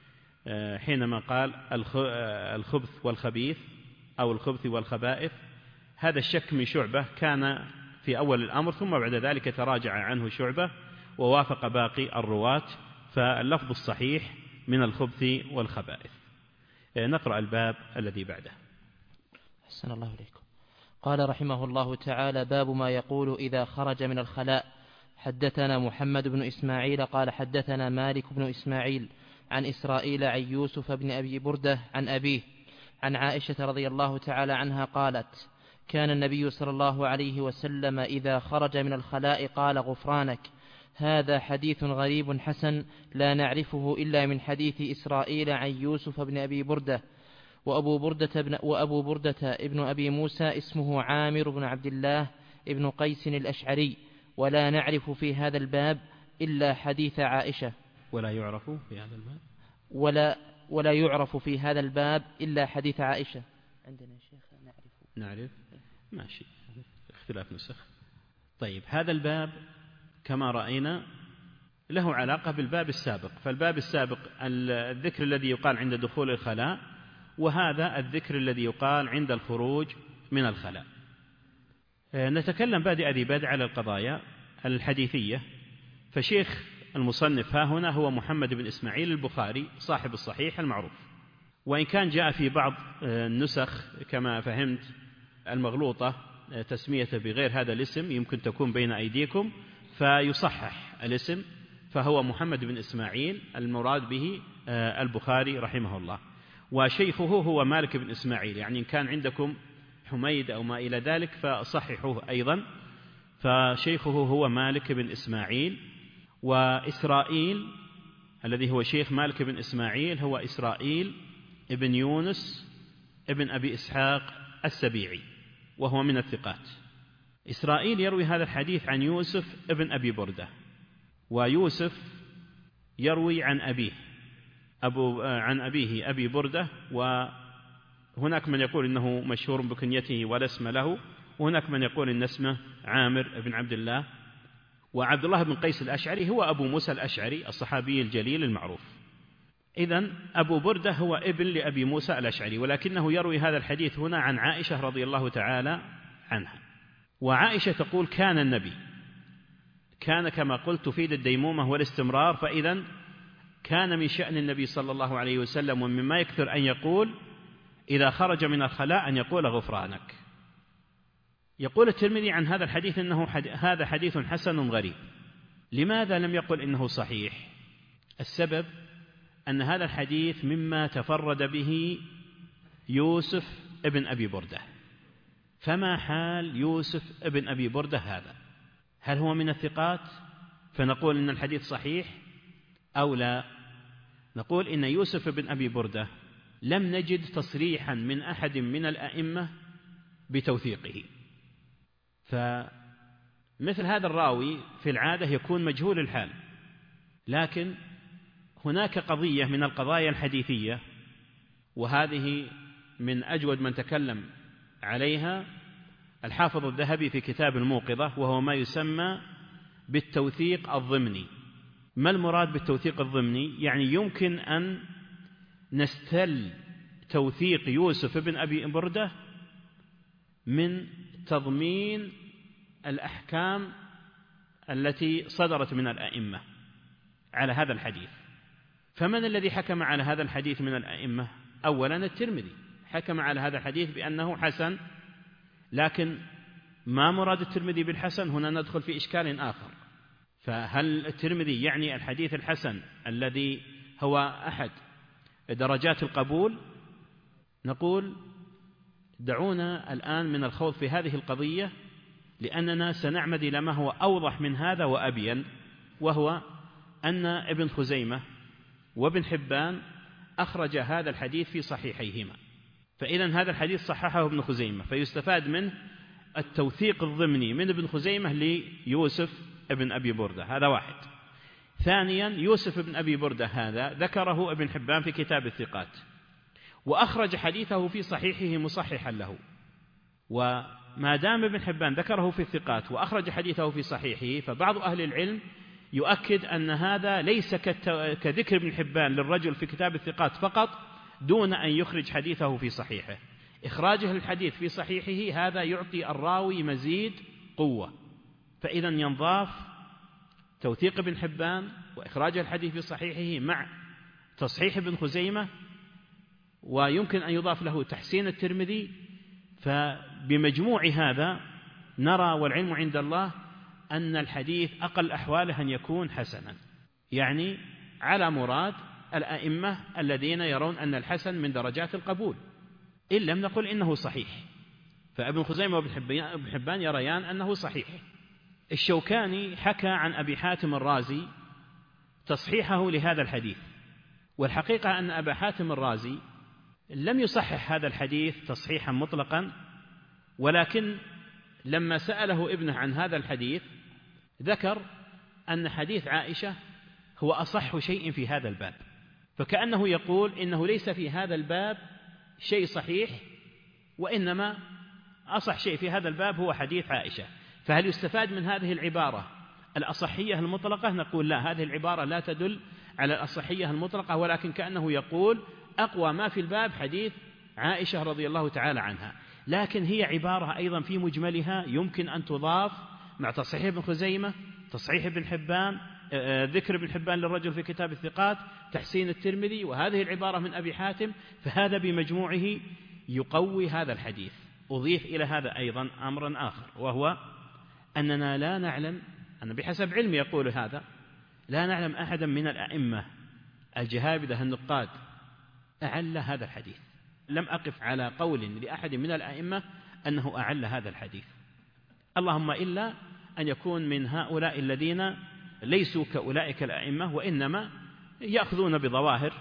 حينما قال الخبث والخبيث أو الخبث والخبائث. هذا الشك من شعبة كان في أول الأمر، ثم بعد ذلك تراجع عنه شعبة ووافق باقي الرواة، فاللفظ الصحيح من الخبث والخبائث. نقرأ الباب الذي بعده. أحسن الله إليكم. قال رحمه الله تعالى: باب ما يقول إذا خرج من الخلاء. حدثنا محمد بن إسماعيل قال حدثنا مالك بن إسماعيل عن إسرائيل عن يوسف بن أبي بردة عن أبيه عن عائشة رضي الله تعالى عنها قالت: كان النبي صلى الله عليه وسلم إذا خرج من الخلاء قال: غفرانك. هذا حديث غريب حسن لا نعرفه إلا من حديث إسرائيل عن يوسف بن أبي بردة. وأبو بردة ابن, وأبو بردة ابن أبي موسى اسمه عامر بن عبد الله ابن قيس الأشعري، ولا نعرف في هذا الباب إلا حديث عائشة. ولا يعرف في هذا الباب ولا ولا يعرف في هذا الباب إلا حديث عائشة. عندنا شيخ نعرف نعرف ماشي، اختلاف نسخ. طيب، هذا الباب كما رأينا له علاقة بالباب السابق، فالباب السابق الذكر الذي يقال عند دخول الخلاء، وهذا الذكر الذي يقال عند الخروج من الخلاء. نتكلم بادئ ذي بدء على القضايا الحديثية. فشيخ المصنف ها هنا هو محمد بن إسماعيل البخاري صاحب الصحيح المعروف، وإن كان جاء في بعض النسخ كما فهمت المغلوطة تسميته بغير هذا الاسم، يمكن تكون بين أيديكم، فيصحح الاسم، فهو محمد بن إسماعيل المراد به البخاري رحمه الله، وشيخه هو مالك بن إسماعيل، يعني إن كان عندكم حميد أو ما إلى ذلك فصححوه أيضا، فشيخه هو مالك بن إسماعيل. وإسرائيل الذي هو شيخ مالك بن إسماعيل هو إسرائيل ابن يونس ابن أبي إسحاق السبيعي، وهو من الثقات. إسرائيل يروي هذا الحديث عن يوسف ابن أبي بردة، ويوسف يروي عن أبيه أبو عن أبيه أبي بردة، وهناك من يقول إنه مشهور بكنيته ولا اسم له، وهناك من يقول إن اسمه عامر بن عبد الله. وعبد الله بن قيس الأشعري هو أبو موسى الأشعري الصحابي الجليل المعروف. إذن أبو بردة هو ابن لأبي موسى الأشعري، ولكنه يروي هذا الحديث هنا عن عائشة رضي الله تعالى عنها. وعائشة تقول: كان النبي، كان كما قلت تفيد الديمومة والاستمرار، فإذن كان من شأن النبي صلى الله عليه وسلم ومما يكثر أن يقول إذا خرج من الخلاء أن يقول: غفرانك. يقول الترمذي عن هذا الحديث إنه حديث هذا حديث حسن غريب. لماذا لم يقل إنه صحيح؟ السبب أن هذا الحديث مما تفرد به يوسف ابن أبي بردة. فما حال يوسف ابن أبي بردة هذا؟ هل هو من الثقات فنقول إن الحديث صحيح أو لا؟ نقول إن يوسف بن أبي بردة لم نجد تصريحا من أحد من الأئمة بتوثيقه، فمثل هذا الراوي في العادة يكون مجهول الحال. لكن هناك قضية من القضايا الحديثية، وهذه من أجود من تكلم عليها الحافظ الذهبي في كتاب الموقظة، وهو ما يسمى بالتوثيق الضمني. ما المراد بالتوثيق الضمني؟ يعني يمكن أن نستل توثيق يوسف بن أبي بردة من تضمين الأحكام التي صدرت من الأئمة على هذا الحديث. فمن الذي حكم على هذا الحديث من الأئمة؟ أولا الترمذي حكم على هذا الحديث بأنه حسن، لكن ما مراد الترمذي بالحسن؟ هنا ندخل في إشكال آخر. فهل الترمذي يعني الحديث الحسن الذي هو أحد درجات القبول؟ نقول دعونا الآن من الخوض في هذه القضية، لأننا سنعمد إلى ما هو أوضح من هذا وأبين، وهو أن ابن خزيمة وابن حبان أخرج هذا الحديث في صحيحيهما، فإذن هذا الحديث صححه ابن خزيمة، فيستفاد منه التوثيق الضمني من ابن خزيمة ليوسف ابن أبي بردة. هذا واحد. ثانيا، يوسف بن أبي بردة هذا ذكره ابن حبان في كتاب الثقات، وأخرج حديثه في صحيحه مصححا له. وما دام ابن حبان ذكره في الثقات وأخرج حديثه في صحيحه، فبعض أهل العلم يؤكد أن هذا ليس كذكر ابن حبان للرجل في كتاب الثقات فقط دون أن يخرج حديثه في صحيحه. إخراجه الحديث في صحيحه هذا يعطي الراوي مزيد قوة، فإذا ينضاف توثيق ابن حبان وإخراج الحديث في صحيحه مع تصحيح ابن خزيمة ويمكن أن يضاف له تحسين الترمذي. فبمجموع هذا نرى والعلم عند الله أن الحديث أقل أحواله أن يكون حسنا، يعني على مراد الأئمة الذين يرون أن الحسن من درجات القبول، إن لم نقل إنه صحيح. فابن خزيمة وابن حبان يريان أنه صحيح. الشوكاني حكى عن أبي حاتم الرازي تصحيحه لهذا الحديث، والحقيقة أن أبا حاتم الرازي لم يصحح هذا الحديث تصحيحا مطلقا، ولكن لما سأله ابنه عن هذا الحديث ذكر أن حديث عائشة هو أصح شيء في هذا الباب، فكأنه يقول إنه ليس في هذا الباب شيء صحيح، وإنما أصح شيء في هذا الباب هو حديث عائشة. فهل يستفاد من هذه العبارة الأصحية المطلقة؟ نقول لا، هذه العبارة لا تدل على الأصحية المطلقة، ولكن كأنه يقول أقوى ما في الباب حديث عائشة رضي الله تعالى عنها. لكن هي عبارة أيضا في مجملها يمكن أن تضاف مع تصحيح ابن خزيمة، تصحيح ابن حبان، ذكر ابن حبان للرجل في كتاب الثقات، تحسين الترمذي، وهذه العبارة من أبي حاتم، فهذا بمجموعه يقوي هذا الحديث. أضيف إلى هذا أيضا أمرا آخر، وهو أننا لا نعلم، أنا بحسب علمي يقول هذا، لا نعلم أحدا من الأئمة الجهابذة النقاد أعل هذا الحديث. لم أقف على قول لأحد من الأئمة أنه أعل هذا الحديث، اللهم إلا أن يكون من هؤلاء الذين ليسوا كأولئك الأئمة، وإنما يأخذون بظواهر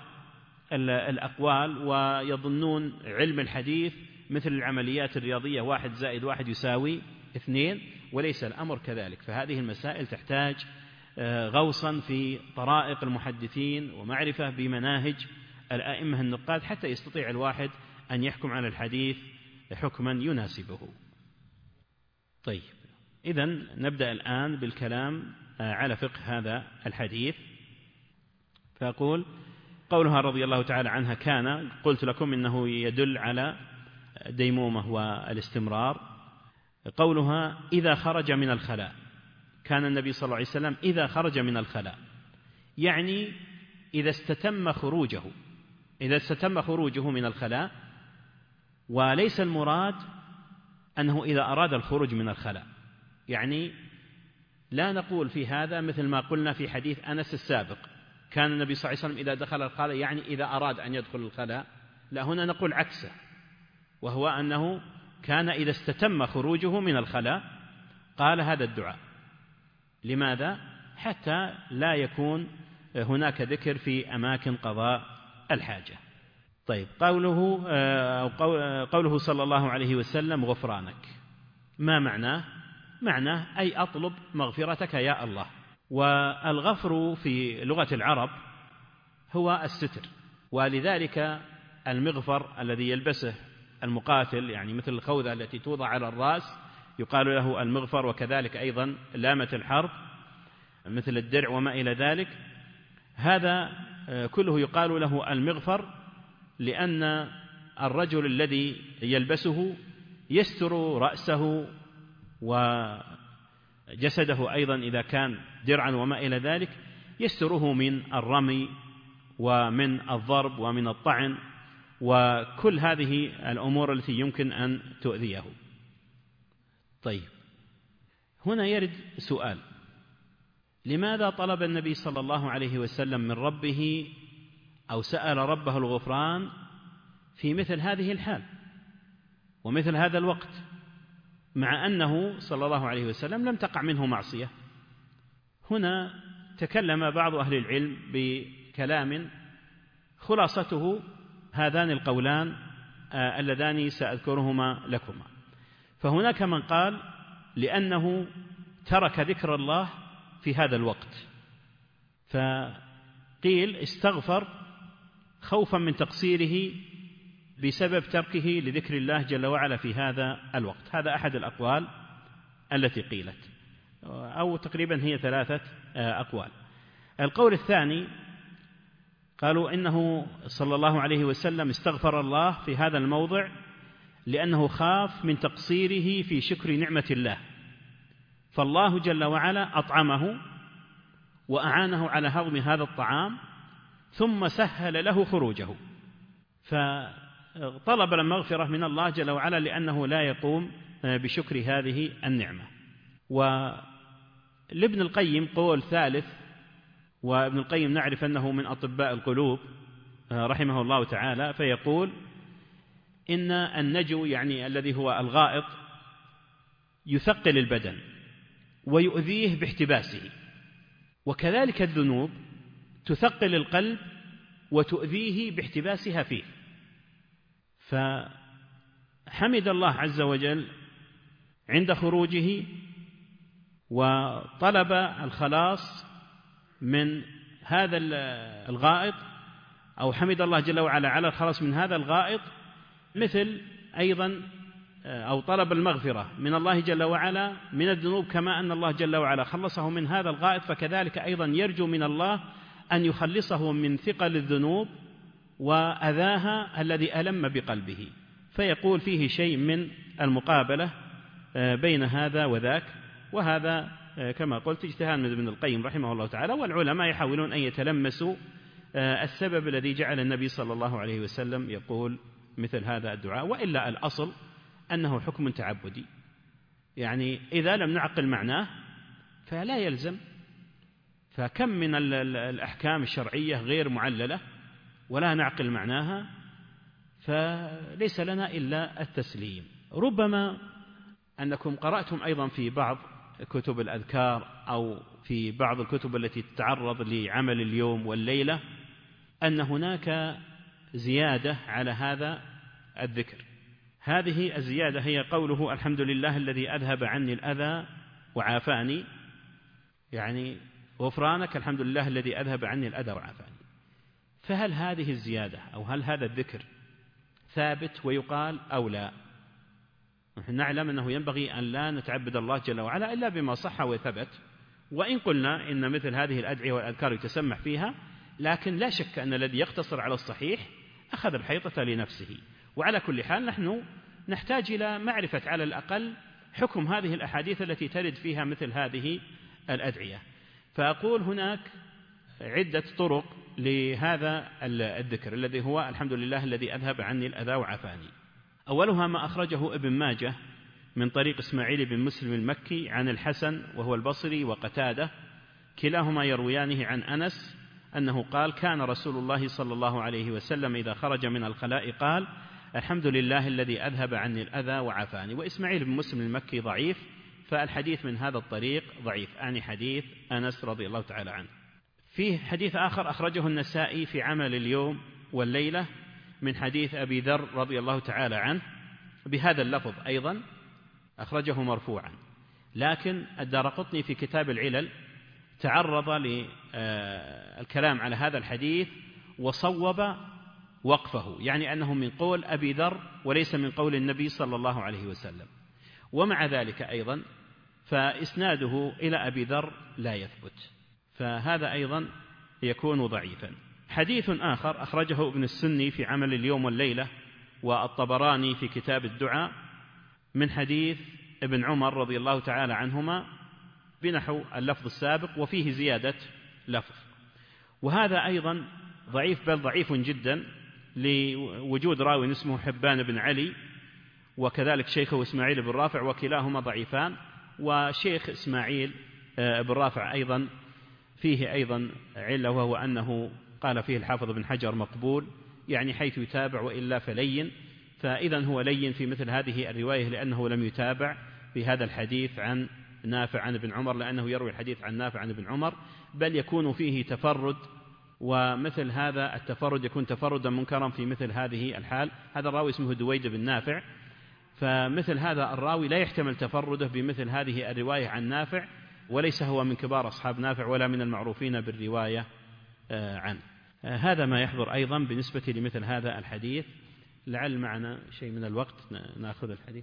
الأقوال ويظنون علم الحديث مثل العمليات الرياضية، واحد زائد واحد يساوي اثنين، وليس الأمر كذلك. فهذه المسائل تحتاج غوصا في طرائق المحدثين ومعرفة بمناهج الأئمة النقاد حتى يستطيع الواحد أن يحكم على الحديث حكما يناسبه. طيب، إذن نبدأ الآن بالكلام على فقه هذا الحديث. فأقول قولها رضي الله تعالى عنها كان، قلت لكم إنه يدل على ديمومة والاستمرار. قولها إذا خرج من الخلاء، كان النبي صلى الله عليه وسلم إذا خرج من الخلاء، يعني إذا استتم خروجه إذا استتم خروجه من الخلاء، وليس المراد أنه إذا أراد الخروج من الخلاء. يعني لا نقول في هذا مثل ما قلنا في حديث أنس السابق، كان النبي صلى الله عليه وسلم إذا دخل الخلاء يعني إذا أراد أن يدخل الخلاء. لا، هنا نقول عكسه، وهو أنه كان إذا استتم خروجه من الخلاء قال هذا الدعاء. لماذا؟ حتى لا يكون هناك ذكر في أماكن قضاء الحاجة. طيب، قوله قوله صلى الله عليه وسلم غفرانك، ما معناه؟ معناه أي أطلب مغفرتك يا الله. والغفر في لغة العرب هو الستر، ولذلك المغفر الذي يلبسه المقاتل، يعني مثل الخوذة التي توضع على الرأس، يقال له المغفر، وكذلك أيضا لامة الحرب مثل الدرع وما إلى ذلك، هذا كله يقال له المغفر، لأن الرجل الذي يلبسه يستر رأسه وجسده أيضا إذا كان درعا وما إلى ذلك، يستره من الرمي ومن الضرب ومن الطعن وكل هذه الأمور التي يمكن أن تؤذيه. طيب، هنا يرد سؤال: لماذا طلب النبي صلى الله عليه وسلم من ربه أو سأل ربه الغفران في مثل هذه الحال ومثل هذا الوقت، مع أنه صلى الله عليه وسلم لم تقع منه معصية؟ هنا تكلم بعض أهل العلم بكلام خلاصته هذان القولان اللذان سأذكرهما لكما. فهناك من قال لأنه ترك ذكر الله في هذا الوقت، فقيل استغفر خوفا من تقصيره بسبب تركه لذكر الله جل وعلا في هذا الوقت. هذا أحد الأقوال التي قيلت، أو تقريبا هي ثلاثة أقوال. القول الثاني قالوا إنه صلى الله عليه وسلم استغفر الله في هذا الموضع لأنه خاف من تقصيره في شكر نعمة الله، فالله جل وعلا أطعمه وأعانه على هضم هذا الطعام ثم سهل له خروجه، فطلب المغفرة من الله جل وعلا لأنه لا يقوم بشكر هذه النعمة. ولابن القيم قول ثالث، وابن القيم نعرف أنه من أطباء القلوب رحمه الله تعالى، فيقول إن النجو يعني الذي هو الغائط يثقل البدن ويؤذيه باحتباسه، وكذلك الذنوب تثقل القلب وتؤذيه باحتباسها فيه. فحمد الله عز وجل عند خروجه وطلب الخلاص من هذا الغائط، أو حمد الله جل وعلا على الخلاص من هذا الغائط، مثل أيضا أو طلب المغفرة من الله جل وعلا من الذنوب، كما أن الله جل وعلا خلصه من هذا الغائط، فكذلك أيضا يرجو من الله أن يخلصه من ثقل الذنوب وأذاها الذي ألم بقلبه. فيقول فيه شيء من المقابلة بين هذا وذاك، وهذا كما قلت اجتهاد من ابن القيم رحمه الله تعالى، والعلماء يحاولون أن يتلمسوا السبب الذي جعل النبي صلى الله عليه وسلم يقول مثل هذا الدعاء، وإلا الأصل أنه حكم تعبدي، يعني إذا لم نعقل معناه فلا يلزم. فكم من الأحكام الشرعية غير معللة ولا نعقل معناها، فليس لنا إلا التسليم. ربما أنكم قرأتم أيضا في بعض كتب الأذكار أو في بعض الكتب التي تتعرض لعمل اليوم والليلة أن هناك زيادة على هذا الذكر. هذه الزيادة هي قوله الحمد لله الذي أذهب عني الأذى وعافاني، يعني غفرانك الحمد لله الذي أذهب عني الأذى وعافاني. فهل هذه الزيادة أو هل هذا الذكر ثابت ويقال أو لا؟ نحن نعلم أنه ينبغي أن لا نتعبد الله جل وعلا إلا بما صح وثبت، وإن قلنا إن مثل هذه الأدعية والأذكار يتسمح فيها، لكن لا شك أن الذي يقتصر على الصحيح أخذ الحيطة لنفسه. وعلى كل حال نحن نحتاج إلى معرفة على الأقل حكم هذه الأحاديث التي ترد فيها مثل هذه الأدعية. فأقول هناك عدة طرق لهذا الذكر الذي هو الحمد لله الذي أذهب عني الأذى وعافاني. أولها ما أخرجه ابن ماجه من طريق إسماعيل بن مسلم المكي عن الحسن وهو البصري وقتادة، كلاهما يرويانه عن أنس أنه قال كان رسول الله صلى الله عليه وسلم إذا خرج من الخلاء قال الحمد لله الذي أذهب عني الأذى وعافاني. وإسماعيل بن مسلم المكي ضعيف، فالحديث من هذا الطريق ضعيف، أعني حديث أنس رضي الله تعالى عنه. فيه حديث آخر أخرجه النسائي في عمل اليوم والليلة من حديث أبي ذر رضي الله تعالى عنه بهذا اللفظ أيضا، أخرجه مرفوعا، لكن الدارقطني في كتاب العلل تعرض للكلام على هذا الحديث وصوب وقفه، يعني أنه من قول أبي ذر وليس من قول النبي صلى الله عليه وسلم. ومع ذلك أيضا فإسناده إلى أبي ذر لا يثبت، فهذا أيضا يكون ضعيفا. حديث آخر أخرجه ابن السني في عمل اليوم والليلة والطبراني في كتاب الدعاء من حديث ابن عمر رضي الله تعالى عنهما بنحو اللفظ السابق وفيه زيادة لفظ، وهذا أيضا ضعيف، بل ضعيف جدا لوجود راوي اسمه حبان بن علي، وكذلك شيخه إسماعيل بن رافع، وكلاهما ضعيفان. وشيخ إسماعيل بن رافع أيضا فيه أيضا علة، وهو أنه قال فيه الحافظ بن حجر مقبول، يعني حيث يتابع وإلا فلين، فإذا هو لين في مثل هذه الرواية لأنه لم يتابع في هذا الحديث عن نافع عن ابن عمر، لأنه يروي الحديث عن نافع عن ابن عمر، بل يكون فيه تفرد، ومثل هذا التفرد يكون تفردا منكرا في مثل هذه الحال. هذا الراوي اسمه دويد بن نافع، فمثل هذا الراوي لا يحتمل تفرده بمثل هذه الرواية عن نافع، وليس هو من كبار أصحاب نافع ولا من المعروفين بالرواية عنه. هذا ما يحضر أيضا بالنسبة لمثل هذا الحديث. لعل معنا شيء من الوقت نأخذ الحديث.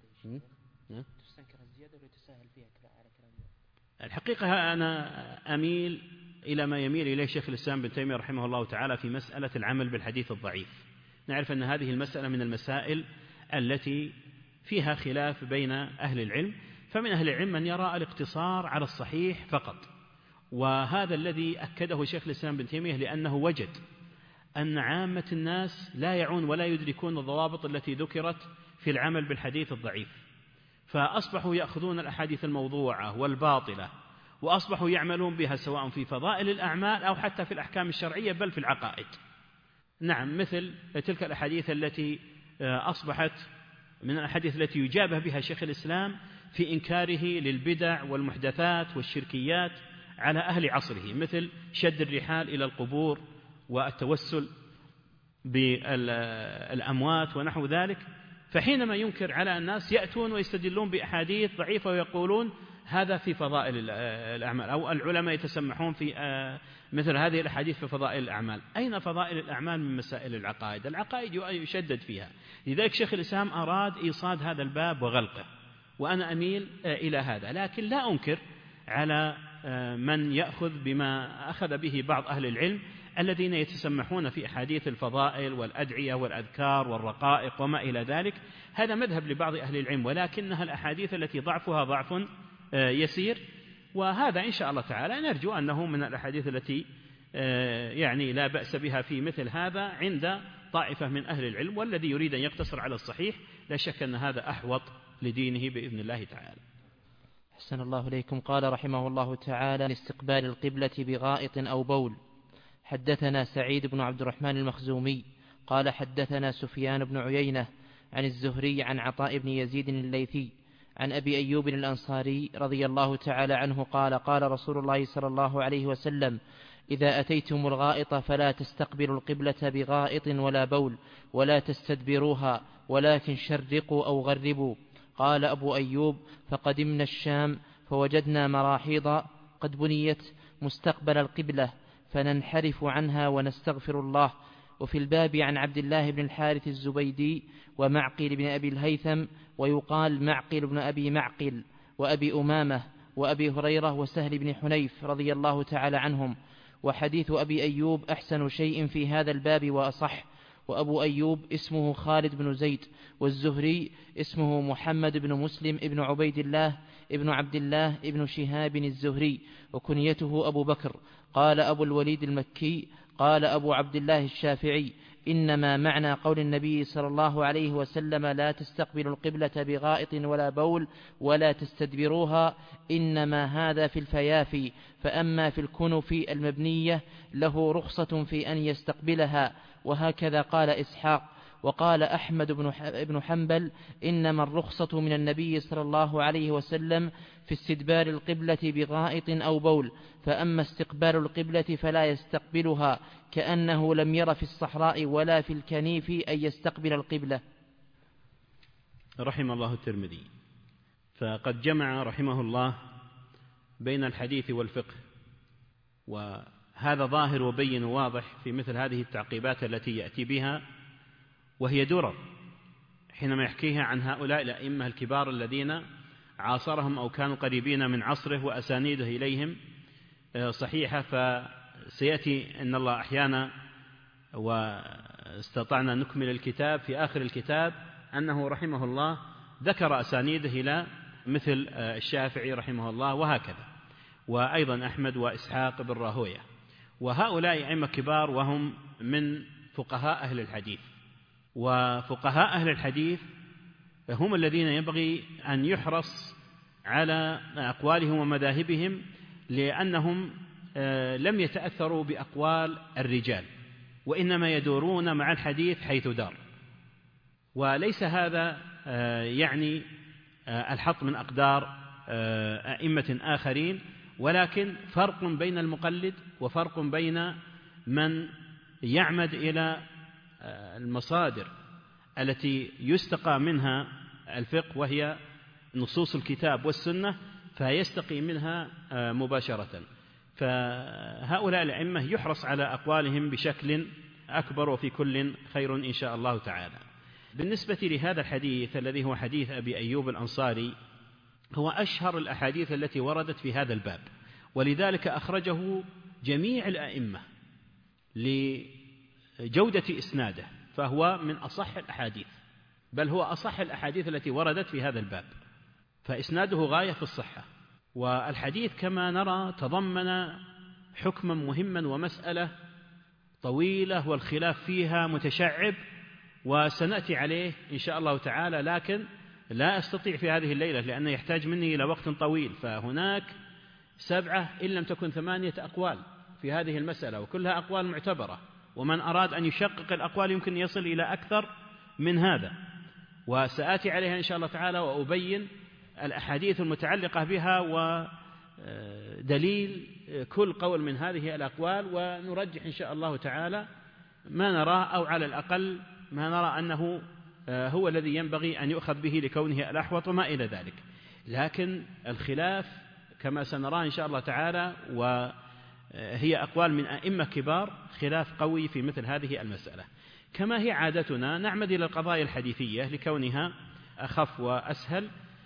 الحقيقة أنا أميل إلى ما يميل إليه شيخ الإسلام بن تيمية رحمه الله تعالى في مسألة العمل بالحديث الضعيف. نعرف أن هذه المسألة من المسائل التي فيها خلاف بين أهل العلم، فمن أهل العلم من يرى الاقتصار على الصحيح فقط، وهذا الذي أكده شيخ الإسلام بن تيمية لأنه وجد أن عامة الناس لا يعون ولا يدركون الضوابط التي ذكرت في العمل بالحديث الضعيف، فأصبحوا يأخذون الأحاديث الموضوعة والباطلة وأصبحوا يعملون بها سواء في فضائل الأعمال أو حتى في الأحكام الشرعية بل في العقائد. نعم، مثل تلك الأحاديث التي أصبحت من الأحاديث التي يجابه بها شيخ الإسلام في إنكاره للبدع والمحدثات والشركيات على أهل عصره، مثل شد الرحال إلى القبور والتوسل بالأموات ونحو ذلك. فحينما ينكر على الناس يأتون ويستدلون بأحاديث ضعيفة ويقولون هذا في فضائل الأعمال، أو العلماء يتسمحون في مثل هذه الأحاديث في فضائل الأعمال. أين فضائل الأعمال من مسائل العقائد؟ العقائد يشدد فيها. لذلك شيخ الإسلام أراد إيصاد هذا الباب وغلقه، وأنا أميل إلى هذا، لكن لا أنكر على من يأخذ بما أخذ به بعض أهل العلم الذين يتسمحون في أحاديث الفضائل والأدعية والأذكار والرقائق وما إلى ذلك. هذا مذهب لبعض أهل العلم، ولكنها الأحاديث التي ضعفها ضعف يسير، وهذا إن شاء الله تعالى نرجو أنه من الأحاديث التي يعني لا بأس بها في مثل هذا عند طائفة من أهل العلم، والذي يريد أن يقتصر على الصحيح لا شك أن هذا أحوط لدينه بإذن الله تعالى. أحسن الله إليكم. قال رحمه الله تعالى: استقبال القبلة بغائط أو بول. حدثنا سعيد بن عبد الرحمن المخزومي قال حدثنا سفيان بن عيينة عن الزهري عن عطاء بن يزيد الليثي عن أبي أيوب الأنصاري رضي الله تعالى عنه قال: قال رسول الله صلى الله عليه وسلم: إذا أتيتم الغائط فلا تستقبلوا القبلة بغائط ولا بول ولا تستدبروها ولكن شرقوا أو غربوا. قال أبو أيوب: فقدمنا الشام فوجدنا مراحيض قد بنيت مستقبل القبلة فننحرف عنها ونستغفر الله. وفي الباب عن عبد الله بن الحارث الزبيدي ومعقل بن أبي الهيثم، ويقال معقل بن أبي معقل، وأبي أمامة وأبي هريرة وسهل بن حنيف رضي الله تعالى عنهم. وحديث أبي أيوب أحسن شيء في هذا الباب وأصح. وأبو أيوب اسمه خالد بن زيد، والزهري اسمه محمد بن مسلم ابن عبيد الله ابن عبد الله ابن شهاب الزهري، وكنيته أبو بكر. قال أبو الوليد المكي قال أبو عبد الله الشافعي: إنما معنى قول النبي صلى الله عليه وسلم: لا تستقبلوا القبلة بغائط ولا بول ولا تستدبروها، إنما هذا في الفيافي، فأما في الكنف المبنية له رخصة في أن يستقبلها. وهكذا قال إسحاق. وقال أحمد بن حنبل: إنما الرخصة من النبي صلى الله عليه وسلم في استدبار القبلة بغائط أو بول، فأما استقبال القبلة فلا يستقبلها، كأنه لم ير في الصحراء ولا في الكنيف أن يستقبل القبلة. رحم الله الترمذي. فقد جمع رحمه الله بين الحديث والفقه، وهذا ظاهر وبين واضح في مثل هذه التعقيبات التي يأتي بها، وهي درر حينما يحكيها عن هؤلاء الأئمة الكبار الذين عاصرهم أو كانوا قريبين من عصره وأسانيده إليهم صحيحة. فسيأتي إن الله أحيانا واستطعنا نكمل الكتاب في آخر الكتاب أنه رحمه الله ذكر أسانيده إلى مثل الشافعي رحمه الله وهكذا، وأيضا أحمد وإسحاق بن راهوية، وهؤلاء أئمة كبار وهم من فقهاء أهل الحديث. وفقهاء أهل الحديث هم الذين ينبغي أن يحرص على أقوالهم ومذاهبهم، لأنهم لم يتأثروا بأقوال الرجال، وإنما يدورون مع الحديث حيث دار. وليس هذا يعني الحط من أقدار أئمة آخرين، ولكن فرق بين المقلد وفرق بين من يعمد إلى المصادر التي يستقى منها الفقه، وهي نصوص الكتاب والسنة، فيستقي منها مباشرة. فهؤلاء الأئمة يحرص على أقوالهم بشكل أكبر، وفي كل خير إن شاء الله تعالى. بالنسبة لهذا الحديث الذي هو حديث أبي أيوب الأنصاري، هو أشهر الأحاديث التي وردت في هذا الباب، ولذلك أخرجه جميع الأئمة لجودة إسناده، فهو من أصح الأحاديث، بل هو أصح الأحاديث التي وردت في هذا الباب، فإسناده غاية في الصحة. والحديث كما نرى تضمن حكما مهما ومسألة طويلة والخلاف فيها متشعب، وسنأتي عليه إن شاء الله تعالى، لكن لا أستطيع في هذه الليلة لأنه يحتاج مني إلى وقت طويل. فهناك سبعة إن لم تكن ثمانية أقوال في هذه المسألة، وكلها أقوال معتبرة، ومن أراد أن يشقق الأقوال يمكن يصل إلى أكثر من هذا، وسآتي عليها إن شاء الله تعالى وأبين الأحاديث المتعلقة بها ودليل كل قول من هذه الأقوال، ونرجح إن شاء الله تعالى ما نراه، أو على الأقل ما نرى أنه هو الذي ينبغي أن يؤخذ به لكونه الأحوط وما إلى ذلك. لكن الخلاف كما سنرى إن شاء الله تعالى، وهي أقوال من أئمة كبار، خلاف قوي في مثل هذه المسألة. كما هي عادتنا نعمد إلى القضايا الحديثية لكونها أخف وأسهل.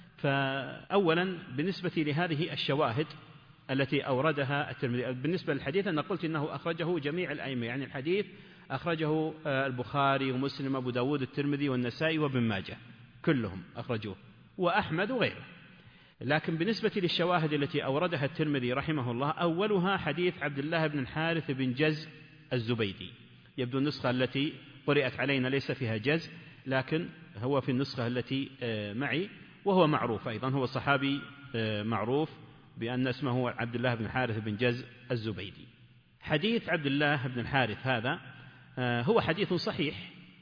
فأولا بالنسبة لهذه الشواهد التي أوردها الترمذي، بالنسبة للحديث أنا قلت إنه أخرجه جميع الأئمة، يعني الحديث أخرجه البخاري ومسلم أبو داود الترمذي والنسائي وابن ماجه، كلهم أخرجوه، وأحمد وغيره. لكن بالنسبة للشواهد التي أوردها الترمذي رحمه الله، أولها حديث عبد الله بن الحارث بن جز الزبيدي. يبدو النسخة التي قرأت علينا ليس فيها جز، لكن هو في النسخة التي معي، وهو معروف أيضا، هو صحابي معروف بأن اسمه عبد الله بن الحارث بن جز الزبيدي. حديث عبد الله بن الحارث هذا هو حديث صحيح،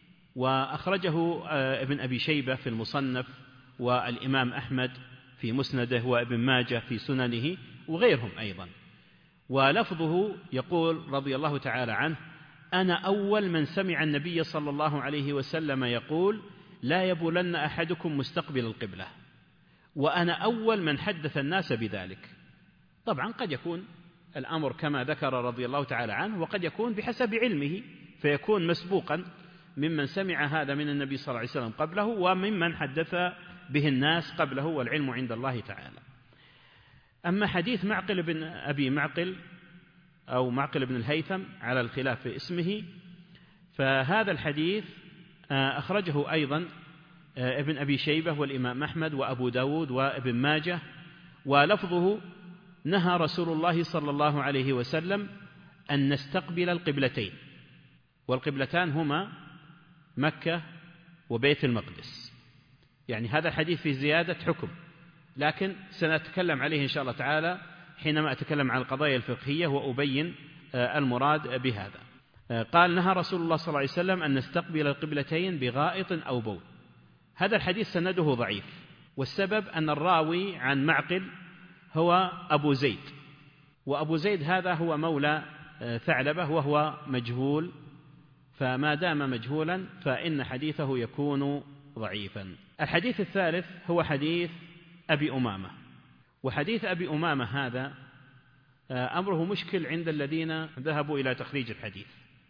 وأخرجه ابن أبي شيبة في المصنف، والإمام أحمد في مسنده، وابن ماجه في سننه، وغيرهم أيضا. ولفظه يقول رضي الله تعالى عنه: أنا أول من سمع النبي صلى الله عليه وسلم يقول: لا يبولن أحدكم مستقبل القبلة، وأنا أول من حدث الناس بذلك. طبعا قد يكون الأمر كما ذكر رضي الله تعالى عنه، وقد يكون بحسب علمه، فيكون مسبوقا ممن سمع هذا من النبي صلى الله عليه وسلم قبله، وممن حدث به الناس قبله، والعلم عند الله تعالى. أما حديث معقل بن أبي معقل أو معقل بن الهيثم على الخلاف في اسمه، فهذا الحديث أخرجه أيضا ابن أبي شيبة والإمام أحمد وأبو داود وابن ماجه، ولفظه: نهى رسول الله صلى الله عليه وسلم أن نستقبل القبلتين، والقبلتان هما مكة وبيت المقدس. يعني هذا الحديث في زيادة حكم، لكن سنتكلم عليه إن شاء الله تعالى حينما أتكلم عن القضايا الفقهية وأبين المراد بهذا. قال: نهى رسول الله صلى الله عليه وسلم أن نستقبل القبلتين بغائط أو بول. هذا الحديث سنده ضعيف، والسبب أن الراوي عن معقل هو أبو زيد، وأبو زيد هذا هو مولى ثعلبة وهو مجهول، فما دام مجهولا فإن حديثه يكون ضعيفا. الحديث الثالث هو حديث أبي أمامة، وحديث أبي أمامة هذا أمره مشكل عند الذين ذهبوا إلى تخريج الحديث.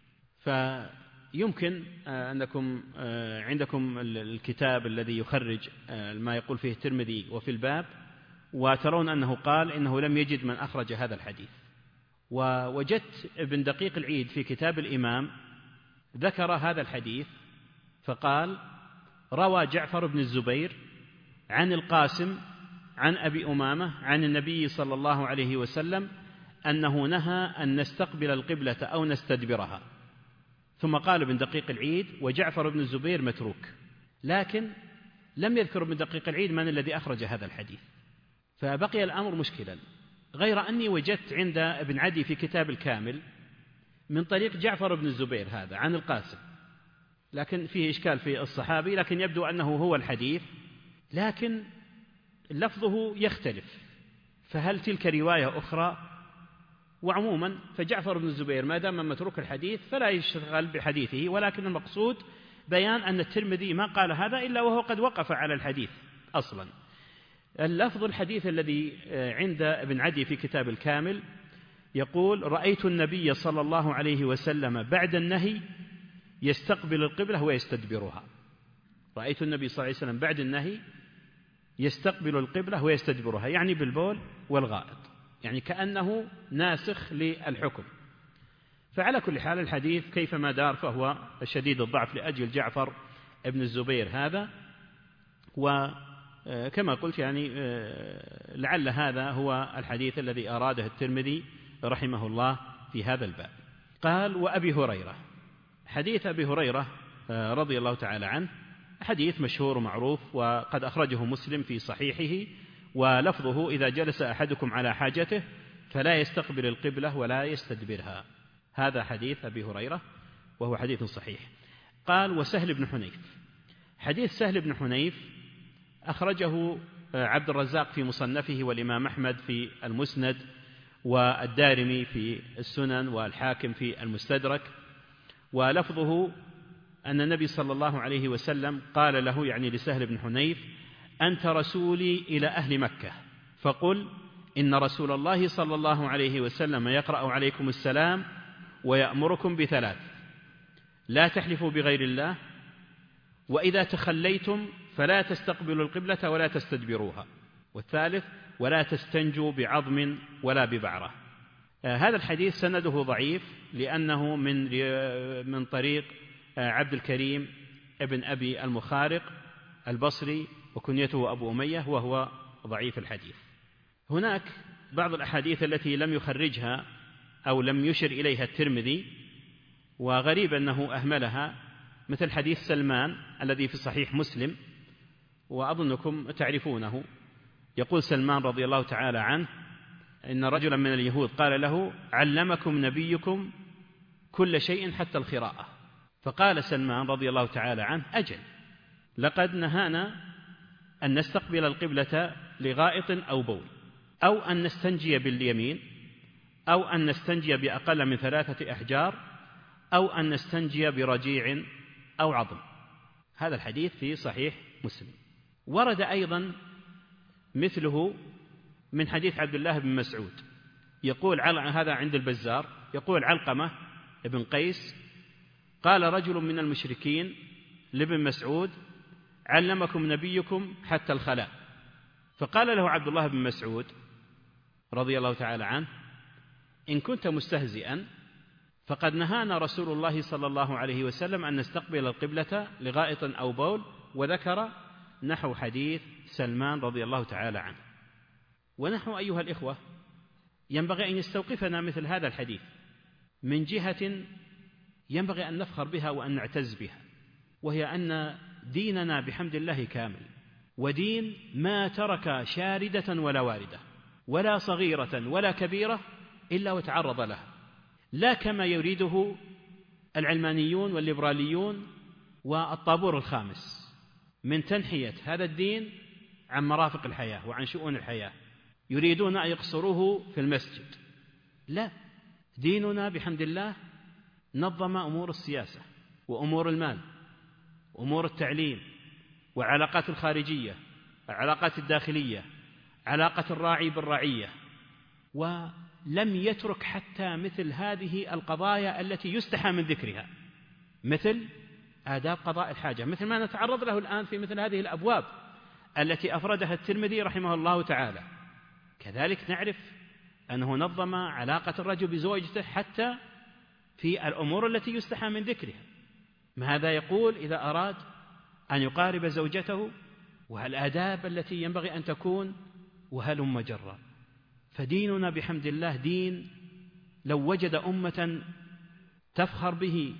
فيمكن أنكم عندكم الكتاب الذي يخرج ما يقول فيه الترمذي وفي الباب، وترون أنه قال إنه لم يجد من أخرج هذا الحديث. ووجدت ابن دقيق العيد في كتاب الإمام ذكر هذا الحديث فقال: روى جعفر بن الزبير عن القاسم عن أبي أمامة عن النبي صلى الله عليه وسلم أنه نهى أن نستقبل القبلة أو نستدبرها. ثم قال ابن دقيق العيد: وجعفر بن الزبير متروك. لكن لم يذكر ابن دقيق العيد من الذي أخرج هذا الحديث، فبقي الأمر مشكلا. غير أني وجدت عند ابن عدي في كتاب الكامل من طريق جعفر بن الزبير هذا عن القاسم، لكن فيه إشكال في الصحابي، لكن يبدو أنه هو الحديث، لكن لفظه يختلف. فهل تلك رواية أخرى؟ وعموما فجعفر بن الزبير ما دام متروك الحديث فلا يشتغل بحديثه، ولكن المقصود بيان أن الترمذي ما قال هذا إلا وهو قد وقف على الحديث أصلا. اللفظ الحديث الذي عند ابن عدي في كتاب الكامل يقول: رأيت النبي صلى الله عليه وسلم بعد النهي يستقبل القبلة ويستدبرها. رأيت النبي صلى الله عليه وسلم بعد النهي يستقبل القبلة ويستدبرها، يعني بالبول والغائط، يعني كأنه ناسخ للحكم. فعلى كل حال الحديث كيفما دار فهو شديد الضعف لأجل جعفر ابن الزبير هذا. وكما قلت يعني لعل هذا هو الحديث الذي أراده الترمذي رحمه الله في هذا الباب. قال: وأبي هريرة. حديث أبي هريرة رضي الله تعالى عنه حديث مشهور ومعروف، وقد أخرجه مسلم في صحيحه، ولفظه: إذا جلس أحدكم على حاجته فلا يستقبل القبلة ولا يستدبرها. هذا حديث أبي هريرة وهو حديث صحيح. قال: وسهل بن حنيف. حديث سهل بن حنيف أخرجه عبد الرزاق في مصنفه، والإمام أحمد في المسند، والدارمي في السنن، والحاكم في المستدرك. ولفظه أن النبي صلى الله عليه وسلم قال له، يعني لسهل بن حنيف: أنت رسولي إلى أهل مكة، فقل إن رسول الله صلى الله عليه وسلم يقرأ عليكم السلام ويأمركم بثلاث: لا تحلفوا بغير الله، وإذا تخليتم فلا تستقبلوا القبلة ولا تستدبروها، والثالث: ولا تستنجوا بعظم ولا ببعرة. هذا الحديث سنده ضعيف لأنه من من طريق عبد الكريم ابن أبي المخارق البصري، وكنيته أبو أمية، وهو ضعيف الحديث. هناك بعض الأحاديث التي لم يخرجها أو لم يشر إليها الترمذي، وغريب أنه أهملها، مثل حديث سلمان الذي في صحيح مسلم، وأظنكم تعرفونه. يقول سلمان رضي الله تعالى عنه: إن رجلا من اليهود قال له: علمكم نبيكم كل شيء حتى الخراءة. فقال سلمان رضي الله تعالى عنه: أجل، لقد نهانا أن نستقبل القبلة لغائط أو بول، أو أن نستنجي باليمين، أو أن نستنجي بأقل من ثلاثة أحجار، أو أن نستنجي برجيع أو عظم. هذا الحديث في صحيح مسلم. ورد أيضا مثله من حديث عبد الله بن مسعود، يقول هذا عند البزار، يقول علقمة بن قيس: قال رجل من المشركين لابن مسعود: علمكم نبيكم حتى الخلاء. فقال له عبد الله بن مسعود رضي الله تعالى عنه: إن كنت مستهزئا فقد نهانا رسول الله صلى الله عليه وسلم أن نستقبل القبلة لغائط أو بول. وذكر نحو حديث سلمان رضي الله تعالى عنه. ونحن أيها الإخوة ينبغي أن يستوقفنا مثل هذا الحديث من جهة ينبغي أن نفخر بها وأن نعتز بها، وهي أن ديننا بحمد الله كامل، ودين ما ترك شاردة ولا واردة ولا صغيرة ولا كبيرة إلا وتعرض لها، لا كما يريده العلمانيون والليبراليون والطابور الخامس من تنحية هذا الدين عن مرافق الحياة وعن شؤون الحياة، يريدون أن يقصروه في المسجد. لا، ديننا بحمد الله نظم أمور السياسة وأمور المال وأمور التعليم وعلاقات الخارجية، العلاقات الداخلية، علاقة الراعي بالرعية، ولم يترك حتى مثل هذه القضايا التي يستحى من ذكرها، مثل آداب قضاء الحاجة، مثل ما نتعرض له الآن في مثل هذه الأبواب التي أفردها الترمذي رحمه الله تعالى. كذلك نعرف أنه نظم علاقة الرجل بزوجته حتى في الأمور التي يستحى من ذكرها. ماذا يقول إذا أراد أن يقارب زوجته، والآداب التي ينبغي أن تكون، وهلم جرا. فديننا بحمد الله دين لو وجد أمة تفخر به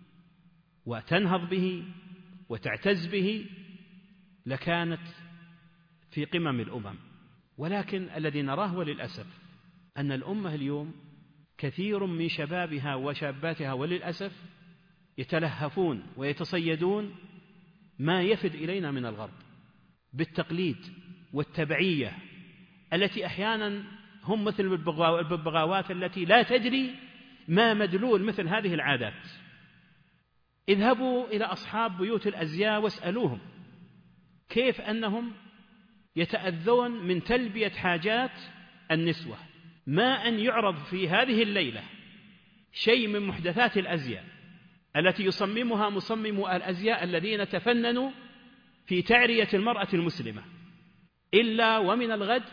وتنهض به وتعتز به لكانت في قمم الأمم. ولكن الذي نراه وللأسف أن الأمة اليوم كثير من شبابها وشاباتها وللأسف يتلهفون ويتصيدون ما يفد إلينا من الغرب بالتقليد والتبعية، التي أحيانا هم مثل الببغاوات التي لا تدري ما مدلول مثل هذه العادات. اذهبوا إلى أصحاب بيوت الأزياء واسألوهم كيف أنهم يتأذون من تلبية حاجات النسوة، ما أن يعرض في هذه الليلة شيء من محدثات الأزياء التي يصممها مصمم الأزياء الذين تفننوا في تعرية المرأة المسلمة، إلا ومن الغد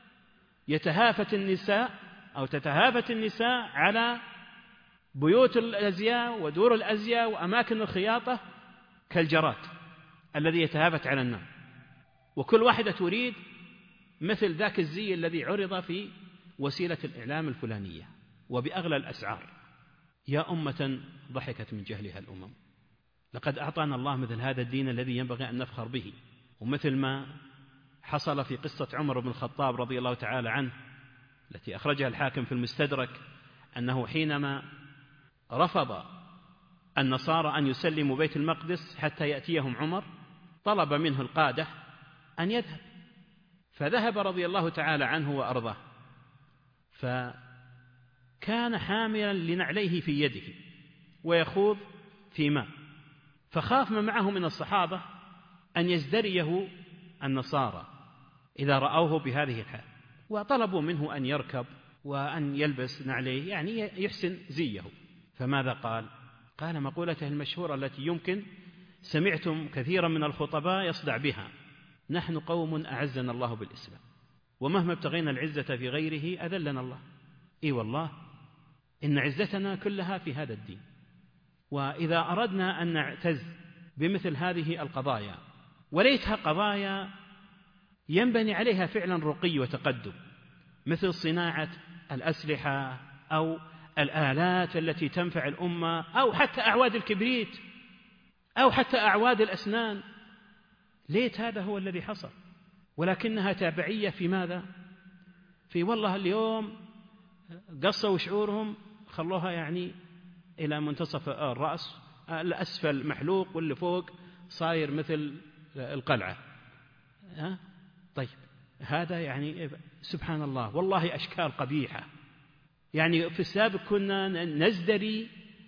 يتهافت النساء أو تتهافت النساء على بيوت الأزياء ودور الأزياء وأماكن الخياطة كالجراد الذي يتهافت على النار، وكل واحدة تريد مثل ذاك الزي الذي عرض في وسيلة الإعلام الفلانية وبأغلى الأسعار. يا أمة ضحكت من جهلها الأمم. لقد أعطانا الله مثل هذا الدين الذي ينبغي أن نفخر به، ومثل ما حصل في قصة عمر بن الخطاب رضي الله تعالى عنه التي أخرجها الحاكم في المستدرك، أنه حينما رفض النصارى أن يسلموا بيت المقدس حتى يأتيهم عمر طلب منه القادة أن يذهب، فذهب رضي الله تعالى عنه وأرضاه، فكان حاملا لنعليه في يده ويخوض في ماء، فخاف من معه من الصحابة أن يزدريه النصارى إذا رأوه بهذه الحال، وطلبوا منه أن يركب وأن يلبس نعليه، يعني يحسن زيه. فماذا قال؟ قال مقولته المشهورة التي يمكن سمعتم كثيرا من الخطباء يصدع بها: نحن قوم أعزنا الله بالإسلام، ومهما ابتغينا العزة في غيره أذلنا الله. إي والله إن عزتنا كلها في هذا الدين، وإذا أردنا أن نعتز بمثل هذه القضايا، وليتها قضايا ينبني عليها فعلا رقي وتقدم، مثل صناعة الأسلحة أو الآلات التي تنفع الأمة، أو حتى أعواد الكبريت، أو حتى أعواد الأسنان، ليت هذا هو الذي حصل، ولكنها تابعية في ماذا؟ في والله اليوم قصوا شعورهم خلوها يعني إلى منتصف الرأس، الأسفل محلوق واللي فوق صاير مثل القلعة. ها؟ طيب هذا يعني سبحان الله، والله أشكال قبيحة. يعني في السابق كنا نزدري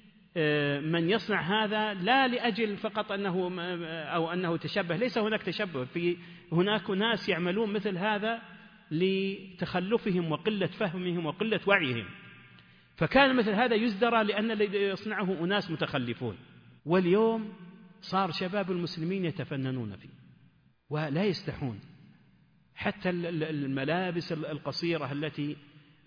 من يصنع هذا لا لأجل فقط أنه أو أنه تشبه، ليس هناك تشبه، في هناك ناس يعملون مثل هذا لتخلفهم وقلة فهمهم وقلة وعيهم، فكان مثل هذا يزدرى لأن الذي يصنعه أناس متخلفون. واليوم صار شباب المسلمين يتفننون فيه ولا يستحون، حتى الملابس القصيرة التي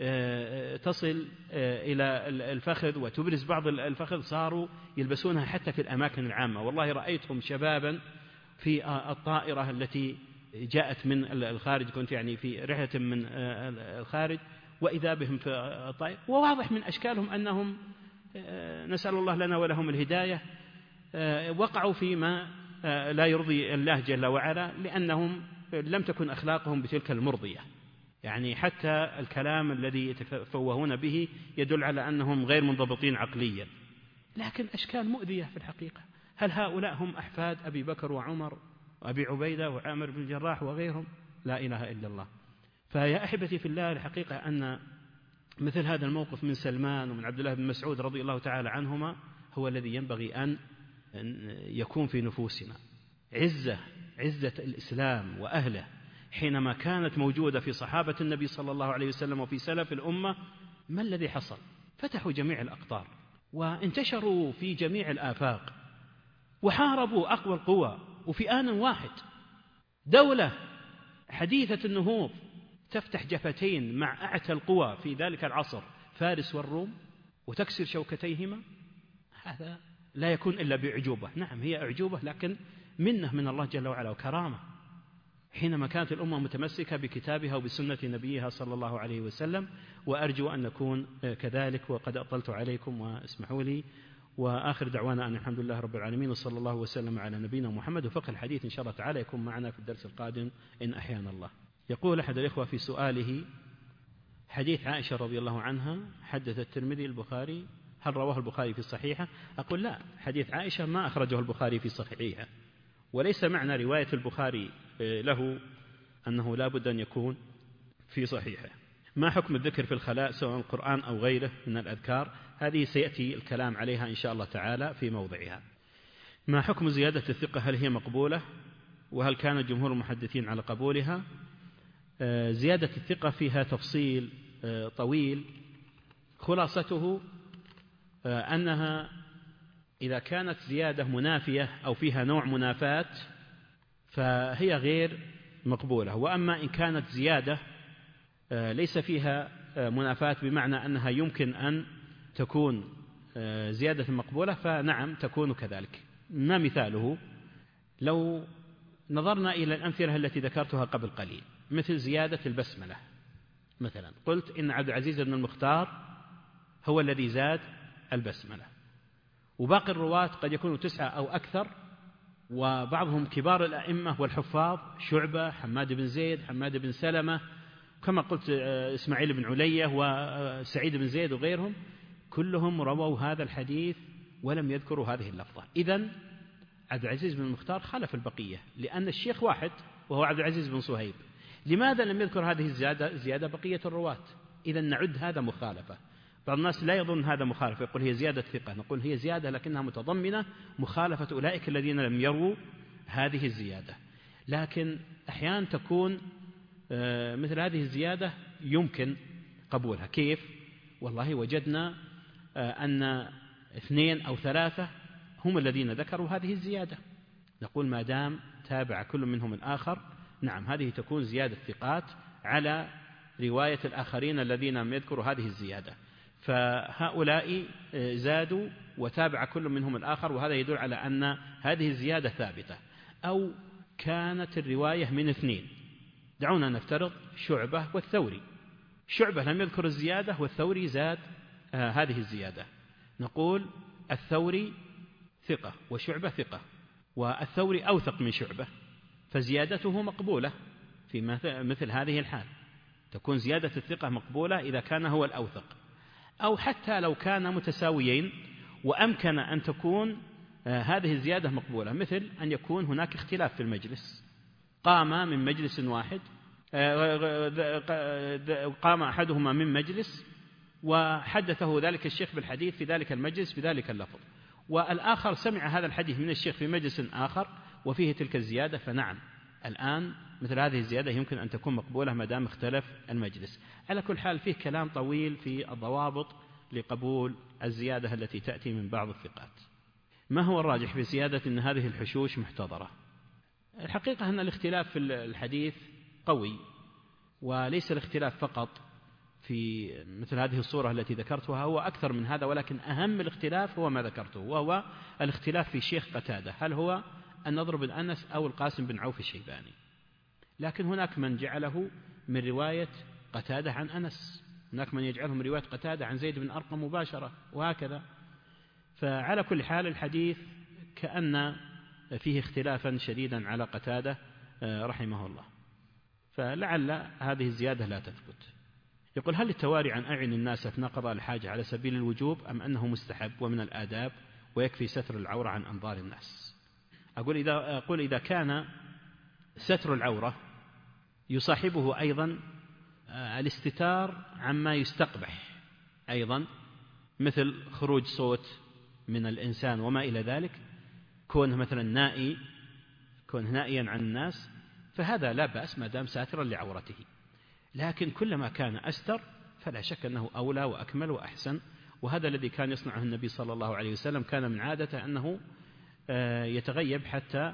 تصل إلى الفخذ وتبرز بعض الفخذ صاروا يلبسونها حتى في الأماكن العامة. والله رأيتهم شبابا في الطائرة التي جاءت من الخارج، كنت يعني في رحلة من الخارج وإذا بهم في الطائرة، وواضح من أشكالهم أنهم نسأل الله لنا ولهم الهداية وقعوا فيما لا يرضي الله جل وعلا، لأنهم لم تكن أخلاقهم بتلك المرضية. يعني حتى الكلام الذي يتفوهون به يدل على أنهم غير منضبطين عقليا، لكن أشكال مؤذية في الحقيقة. هل هؤلاء هم أحفاد أبي بكر وعمر وأبي عبيدة وعامر بن الجراح وغيرهم؟ لا إله إلا الله. فيا أحبتي في الله، الحقيقة أن مثل هذا الموقف من سلمان ومن عبد الله بن مسعود رضي الله تعالى عنهما هو الذي ينبغي أن يكون في نفوسنا. عزة عزة الإسلام وأهله حينما كانت موجودة في صحابة النبي صلى الله عليه وسلم وفي سلف الأمة، ما الذي حصل؟ فتحوا جميع الأقطار وانتشروا في جميع الآفاق وحاربوا أقوى القوى، وفي آن واحد دولة حديثة النهوض تفتح جفتين مع أعتى القوى في ذلك العصر، فارس والروم، وتكسر شوكتيهما. هذا لا يكون إلا بأعجوبة. نعم هي أعجوبة، لكن منه من الله جل وعلا وكرامة، حينما كانت الأمة متمسكة بكتابها وبسنة نبيها صلى الله عليه وسلم. وأرجو أن نكون كذلك، وقد أطلت عليكم واسمحوا لي. وآخر دعوانا أن الحمد لله رب العالمين، وصلى الله وسلم على نبينا محمد. وفقه الحديث إن شاء الله تعالى يكون معنا في الدرس القادم إن أحيانا الله. يقول أحد الإخوة في سؤاله: حديث عائشة رضي الله عنها حدث الترمذي البخاري، هل رواه البخاري في صحيحه؟ أقول لا، حديث عائشة ما أخرجه البخاري في صحيحه، وليس معنى رواية البخاري له أنه لا بد أن يكون في صحيحه. ما حكم الذكر في الخلاء سواء القرآن أو غيره من الأذكار؟ هذه سيأتي الكلام عليها إن شاء الله تعالى في موضعها. ما حكم زيادة الثقة؟ هل هي مقبولة؟ وهل كان جمهور المحدثين على قبولها؟ زيادة الثقة فيها تفصيل طويل، خلاصته أنها إذا كانت زيادة منافية أو فيها نوع منافاة فهي غير مقبولة، وأما إن كانت زيادة ليس فيها منافاة بمعنى أنها يمكن أن تكون زيادة مقبولة فنعم تكون كذلك. ما مثاله؟ لو نظرنا إلى الأمثلة التي ذكرتها قبل قليل، مثل زيادة البسملة مثلا، قلت إن عبد العزيز بن المختار هو الذي زاد البسملة. وباقي الرواة قد يكونوا تسعة أو أكثر، وبعضهم كبار الأئمة والحفاظ، شعبة، حماد بن زيد، حماد بن سلمة، كما قلت إسماعيل بن علية وسعيد بن زيد وغيرهم، كلهم رووا هذا الحديث ولم يذكروا هذه اللفظة. إذن عبد العزيز بن المختار خالف البقية، لأن الشيخ واحد وهو عبد العزيز بن صهيب. لماذا لم يذكر هذه الزيادة زيادة بقية الرواة؟ إذن نعد هذا مخالفة. بعض الناس لا يظن هذا مخالفة، يقول هي زيادة ثقة، نقول هي زيادة لكنها متضمنة مخالفة أولئك الذين لم يروا هذه الزيادة. لكن أحيانا تكون مثل هذه الزيادة يمكن قبولها. كيف؟ والله وجدنا أن اثنين أو ثلاثة هم الذين ذكروا هذه الزيادة، نقول ما دام تابع كل منهم الآخر، نعم هذه تكون زيادة ثقات على رواية الآخرين الذين لم يذكروا هذه الزيادة. فهؤلاء زادوا وتابع كل منهم الآخر، وهذا يدل على أن هذه الزيادة ثابتة. أو كانت الرواية من اثنين، دعونا نفترض شعبة والثوري، شعبة لم يذكر الزيادة والثوري زاد آه هذه الزيادة، نقول الثوري ثقة وشعبة ثقة، والثوري أوثق من شعبة، فزيادته مقبولة في مثل هذه الحال، تكون زيادة الثقة مقبولة إذا كان هو الأوثق. أو حتى لو كان متساويين وأمكن أن تكون آه هذه الزيادة مقبولة، مثل أن يكون هناك اختلاف في المجلس، قام من مجلس واحد، قام أحدهما من مجلس وحدثه ذلك الشيخ بالحديث في ذلك المجلس بذلك اللفظ، والآخر سمع هذا الحديث من الشيخ في مجلس آخر وفيه تلك الزيادة، فنعم الآن مثل هذه الزيادة يمكن أن تكون مقبولة ما دام اختلف المجلس. على كل حال فيه كلام طويل في الضوابط لقبول الزيادة التي تأتي من بعض الثقات. ما هو الراجح في زيادة أن هذه الحشوش محتضرة؟ الحقيقة أن الاختلاف في الحديث قوي، وليس الاختلاف فقط في مثل هذه الصورة التي ذكرتها، هو أكثر من هذا، ولكن أهم الاختلاف هو ما ذكرته، وهو الاختلاف في شيخ قتادة، هل هو النضر بن أنس أو القاسم بن عوف الشيباني. لكن هناك من جعله من رواية قتادة عن أنس، هناك من يجعله من رواية قتادة عن زيد بن أرقم مباشرة، وهكذا. فعلى كل حال الحديث كأن فيه اختلافا شديدا على قتادة رحمه الله، فلعل هذه الزيادة لا تثبت. يقول هل التواري عن أعين الناس أثناء قضاء الحاجة على سبيل الوجوب أم أنه مستحب ومن الآداب ويكفي ستر العورة عن أنظار الناس؟ أقول إذا, أقول إذا كان ستر العورة يصاحبه أيضا الاستتار عما يستقبح أيضا، مثل خروج صوت من الإنسان وما إلى ذلك، كونه مثلا نائي، كونه نائيا عن الناس، فهذا لا بأس ما دام ساترا لعورته. لكن كلما كان أستر فلا شك أنه أولى وأكمل وأحسن، وهذا الذي كان يصنعه النبي صلى الله عليه وسلم، كان من عادته أنه يتغيب حتى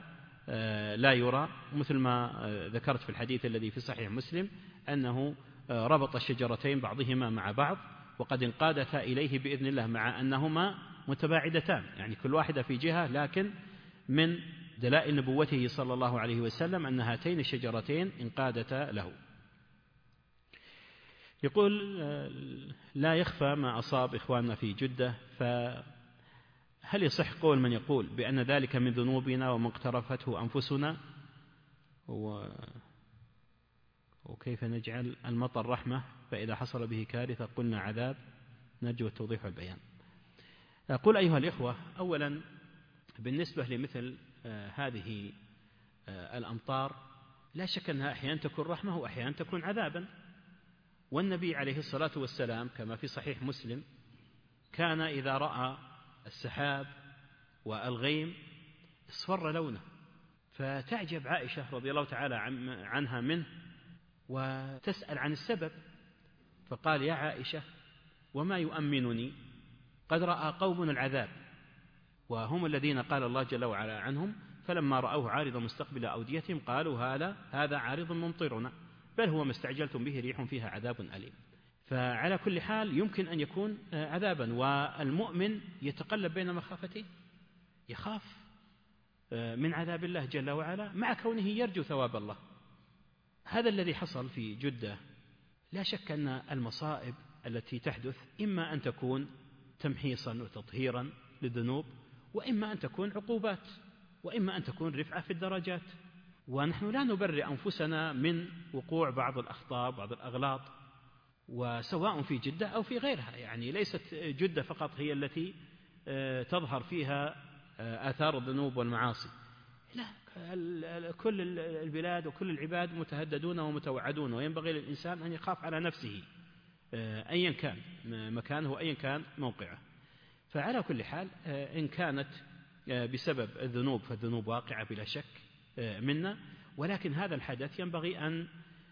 لا يرى، مثل ما ذكرت في الحديث الذي في صحيح مسلم أنه ربط الشجرتين بعضهما مع بعض وقد انقادتا إليه بإذن الله، مع أنهما متباعدتان، يعني كل واحدة في جهة، لكن من دلائل نبوته صلى الله عليه وسلم أن هاتين الشجرتين انقادتا له. يقول لا يخفى ما أصاب إخواننا في جدة، فهل يصح قول من يقول بأن ذلك من ذنوبنا وما اقترفته أنفسنا، و... وكيف نجعل المطر رحمة فإذا حصل به كارثة قلنا عذاب؟ نرجو التوضيح والبيان. أقول أيها الإخوة، أولا بالنسبة لمثل هذه الأمطار لا شك أنها أحيانا تكون رحمة وأحيانا تكون عذابا، والنبي عليه الصلاة والسلام كما في صحيح مسلم كان إذا رأى السحاب والغيم اصفر لونه، فتعجب عائشة رضي الله تعالى عنها منه وتسأل عن السبب، فقال يا عائشة وما يؤمنني؟ قد رأى قوم العذاب وهم الذين قال الله جل وعلا عنهم فلما رأوه عارضا مستقبل أوديتهم قالوا هذا هذا عارض ممطرنا بل هو ما استعجلتم به ريح فيها عذاب أليم. فعلى كل حال يمكن أن يكون عذابا، والمؤمن يتقلب بين مخافتين، يخاف من عذاب الله جل وعلا مع كونه يرجو ثواب الله. هذا الذي حصل في جدة. لا شك أن المصائب التي تحدث إما أن تكون تمحيصا وتطهيرا للذنوب، وإما أن تكون عقوبات، وإما أن تكون رفعة في الدرجات. ونحن لا نبرئ أنفسنا من وقوع بعض الأخطاء بعض الأغلاط، وسواء في جدة أو في غيرها، يعني ليست جدة فقط هي التي تظهر فيها آثار الذنوب والمعاصي، لا، كل البلاد وكل العباد متهددون ومتوعدون، وينبغي للإنسان أن يخاف على نفسه أيا كان مكانه وأيا كان موقعه. فعلى كل حال إن كانت بسبب الذنوب فالذنوب واقعة بلا شك منا، ولكن هذا الحدث ينبغي أن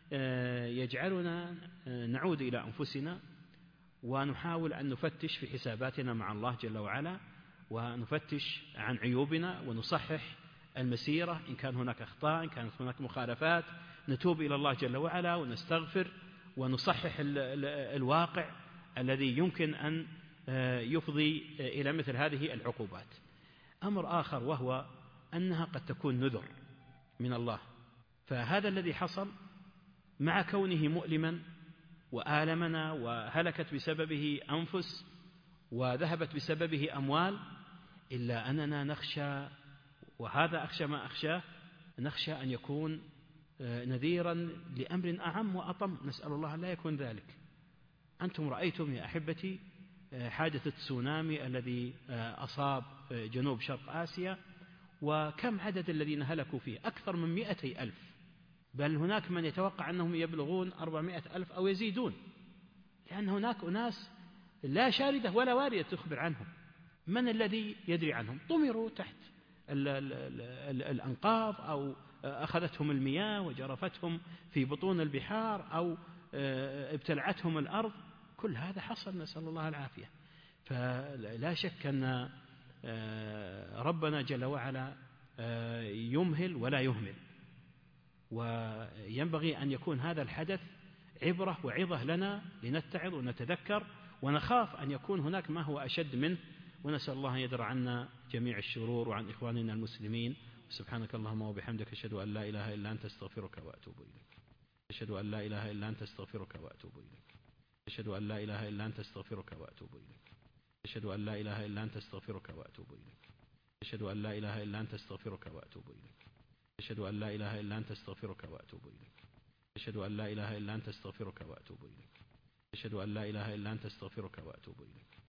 يجعلنا نعود إلى أنفسنا ونحاول أن نفتش في حساباتنا مع الله جل وعلا، ونفتش عن عيوبنا ونصحح المسيرة. إن كان هناك أخطاء، إن كانت هناك مخالفات، نتوب إلى الله جل وعلا ونستغفر ونصحح الواقع الذي يمكن أن يفضي إلى مثل هذه العقوبات. أمر آخر وهو أنها قد تكون نذر من الله، فهذا الذي حصل مع كونه مؤلما وآلمنا وهلكت بسببه أنفس وذهبت بسببه أموال، إلا أننا نخشى، وهذا أخشى ما أخشاه، نخشى أن يكون نذيرا لأمر أعم وأطم، نسأل الله لا يكون ذلك. أنتم رأيتم يا أحبتي حادث التسونامي الذي أصاب جنوب شرق آسيا، وكم عدد الذين هلكوا فيه؟ أكثر من مئتي ألف، بل هناك من يتوقع أنهم يبلغون أربعمائة ألف أو يزيدون، لأن هناك أناس لا شاردة ولا واردة تخبر عنهم. من الذي يدري عنهم؟ طمروا تحت ال ال ال الأنقاض، أو أخذتهم المياه وجرفتهم في بطون البحار، أو ابتلعتهم الأرض. كل هذا حصل، نسأل الله العافية. فلا شك أن ربنا جل وعلا يمهل ولا يهمل، وينبغي أن يكون هذا الحدث عبرة وعظة لنا لنتعظ ونتذكر ونخاف أن يكون هناك ما هو أشد منه، ونسأل الله أن يدرع عنا جميع الشرور وعن إخواننا المسلمين. سبحانك اللهم وبحمدك، أشهد أن لا إله إلا أنت، استغفرك وأتوب إليك. أشهد أن لا إله إلا أنت، استغفرك وأتوب إليك. أشهد أن لا إله إلا أنت، استغفرك وأتوب إليك. أشهد أن لا إله إلا أنت، استغفرك وأتوب إليك. أشهد أن لا إله إلا أنت، استغفرك وأتوب إليك. أشهد أن لا إله إلا أنت، استغفرك وأتوب إليك. أشهد أن لا إله إلا أنت، استغفرك وأتوب إليك. أشهد أن لا إله إلا أنت، استغفرك وأتوب إليك.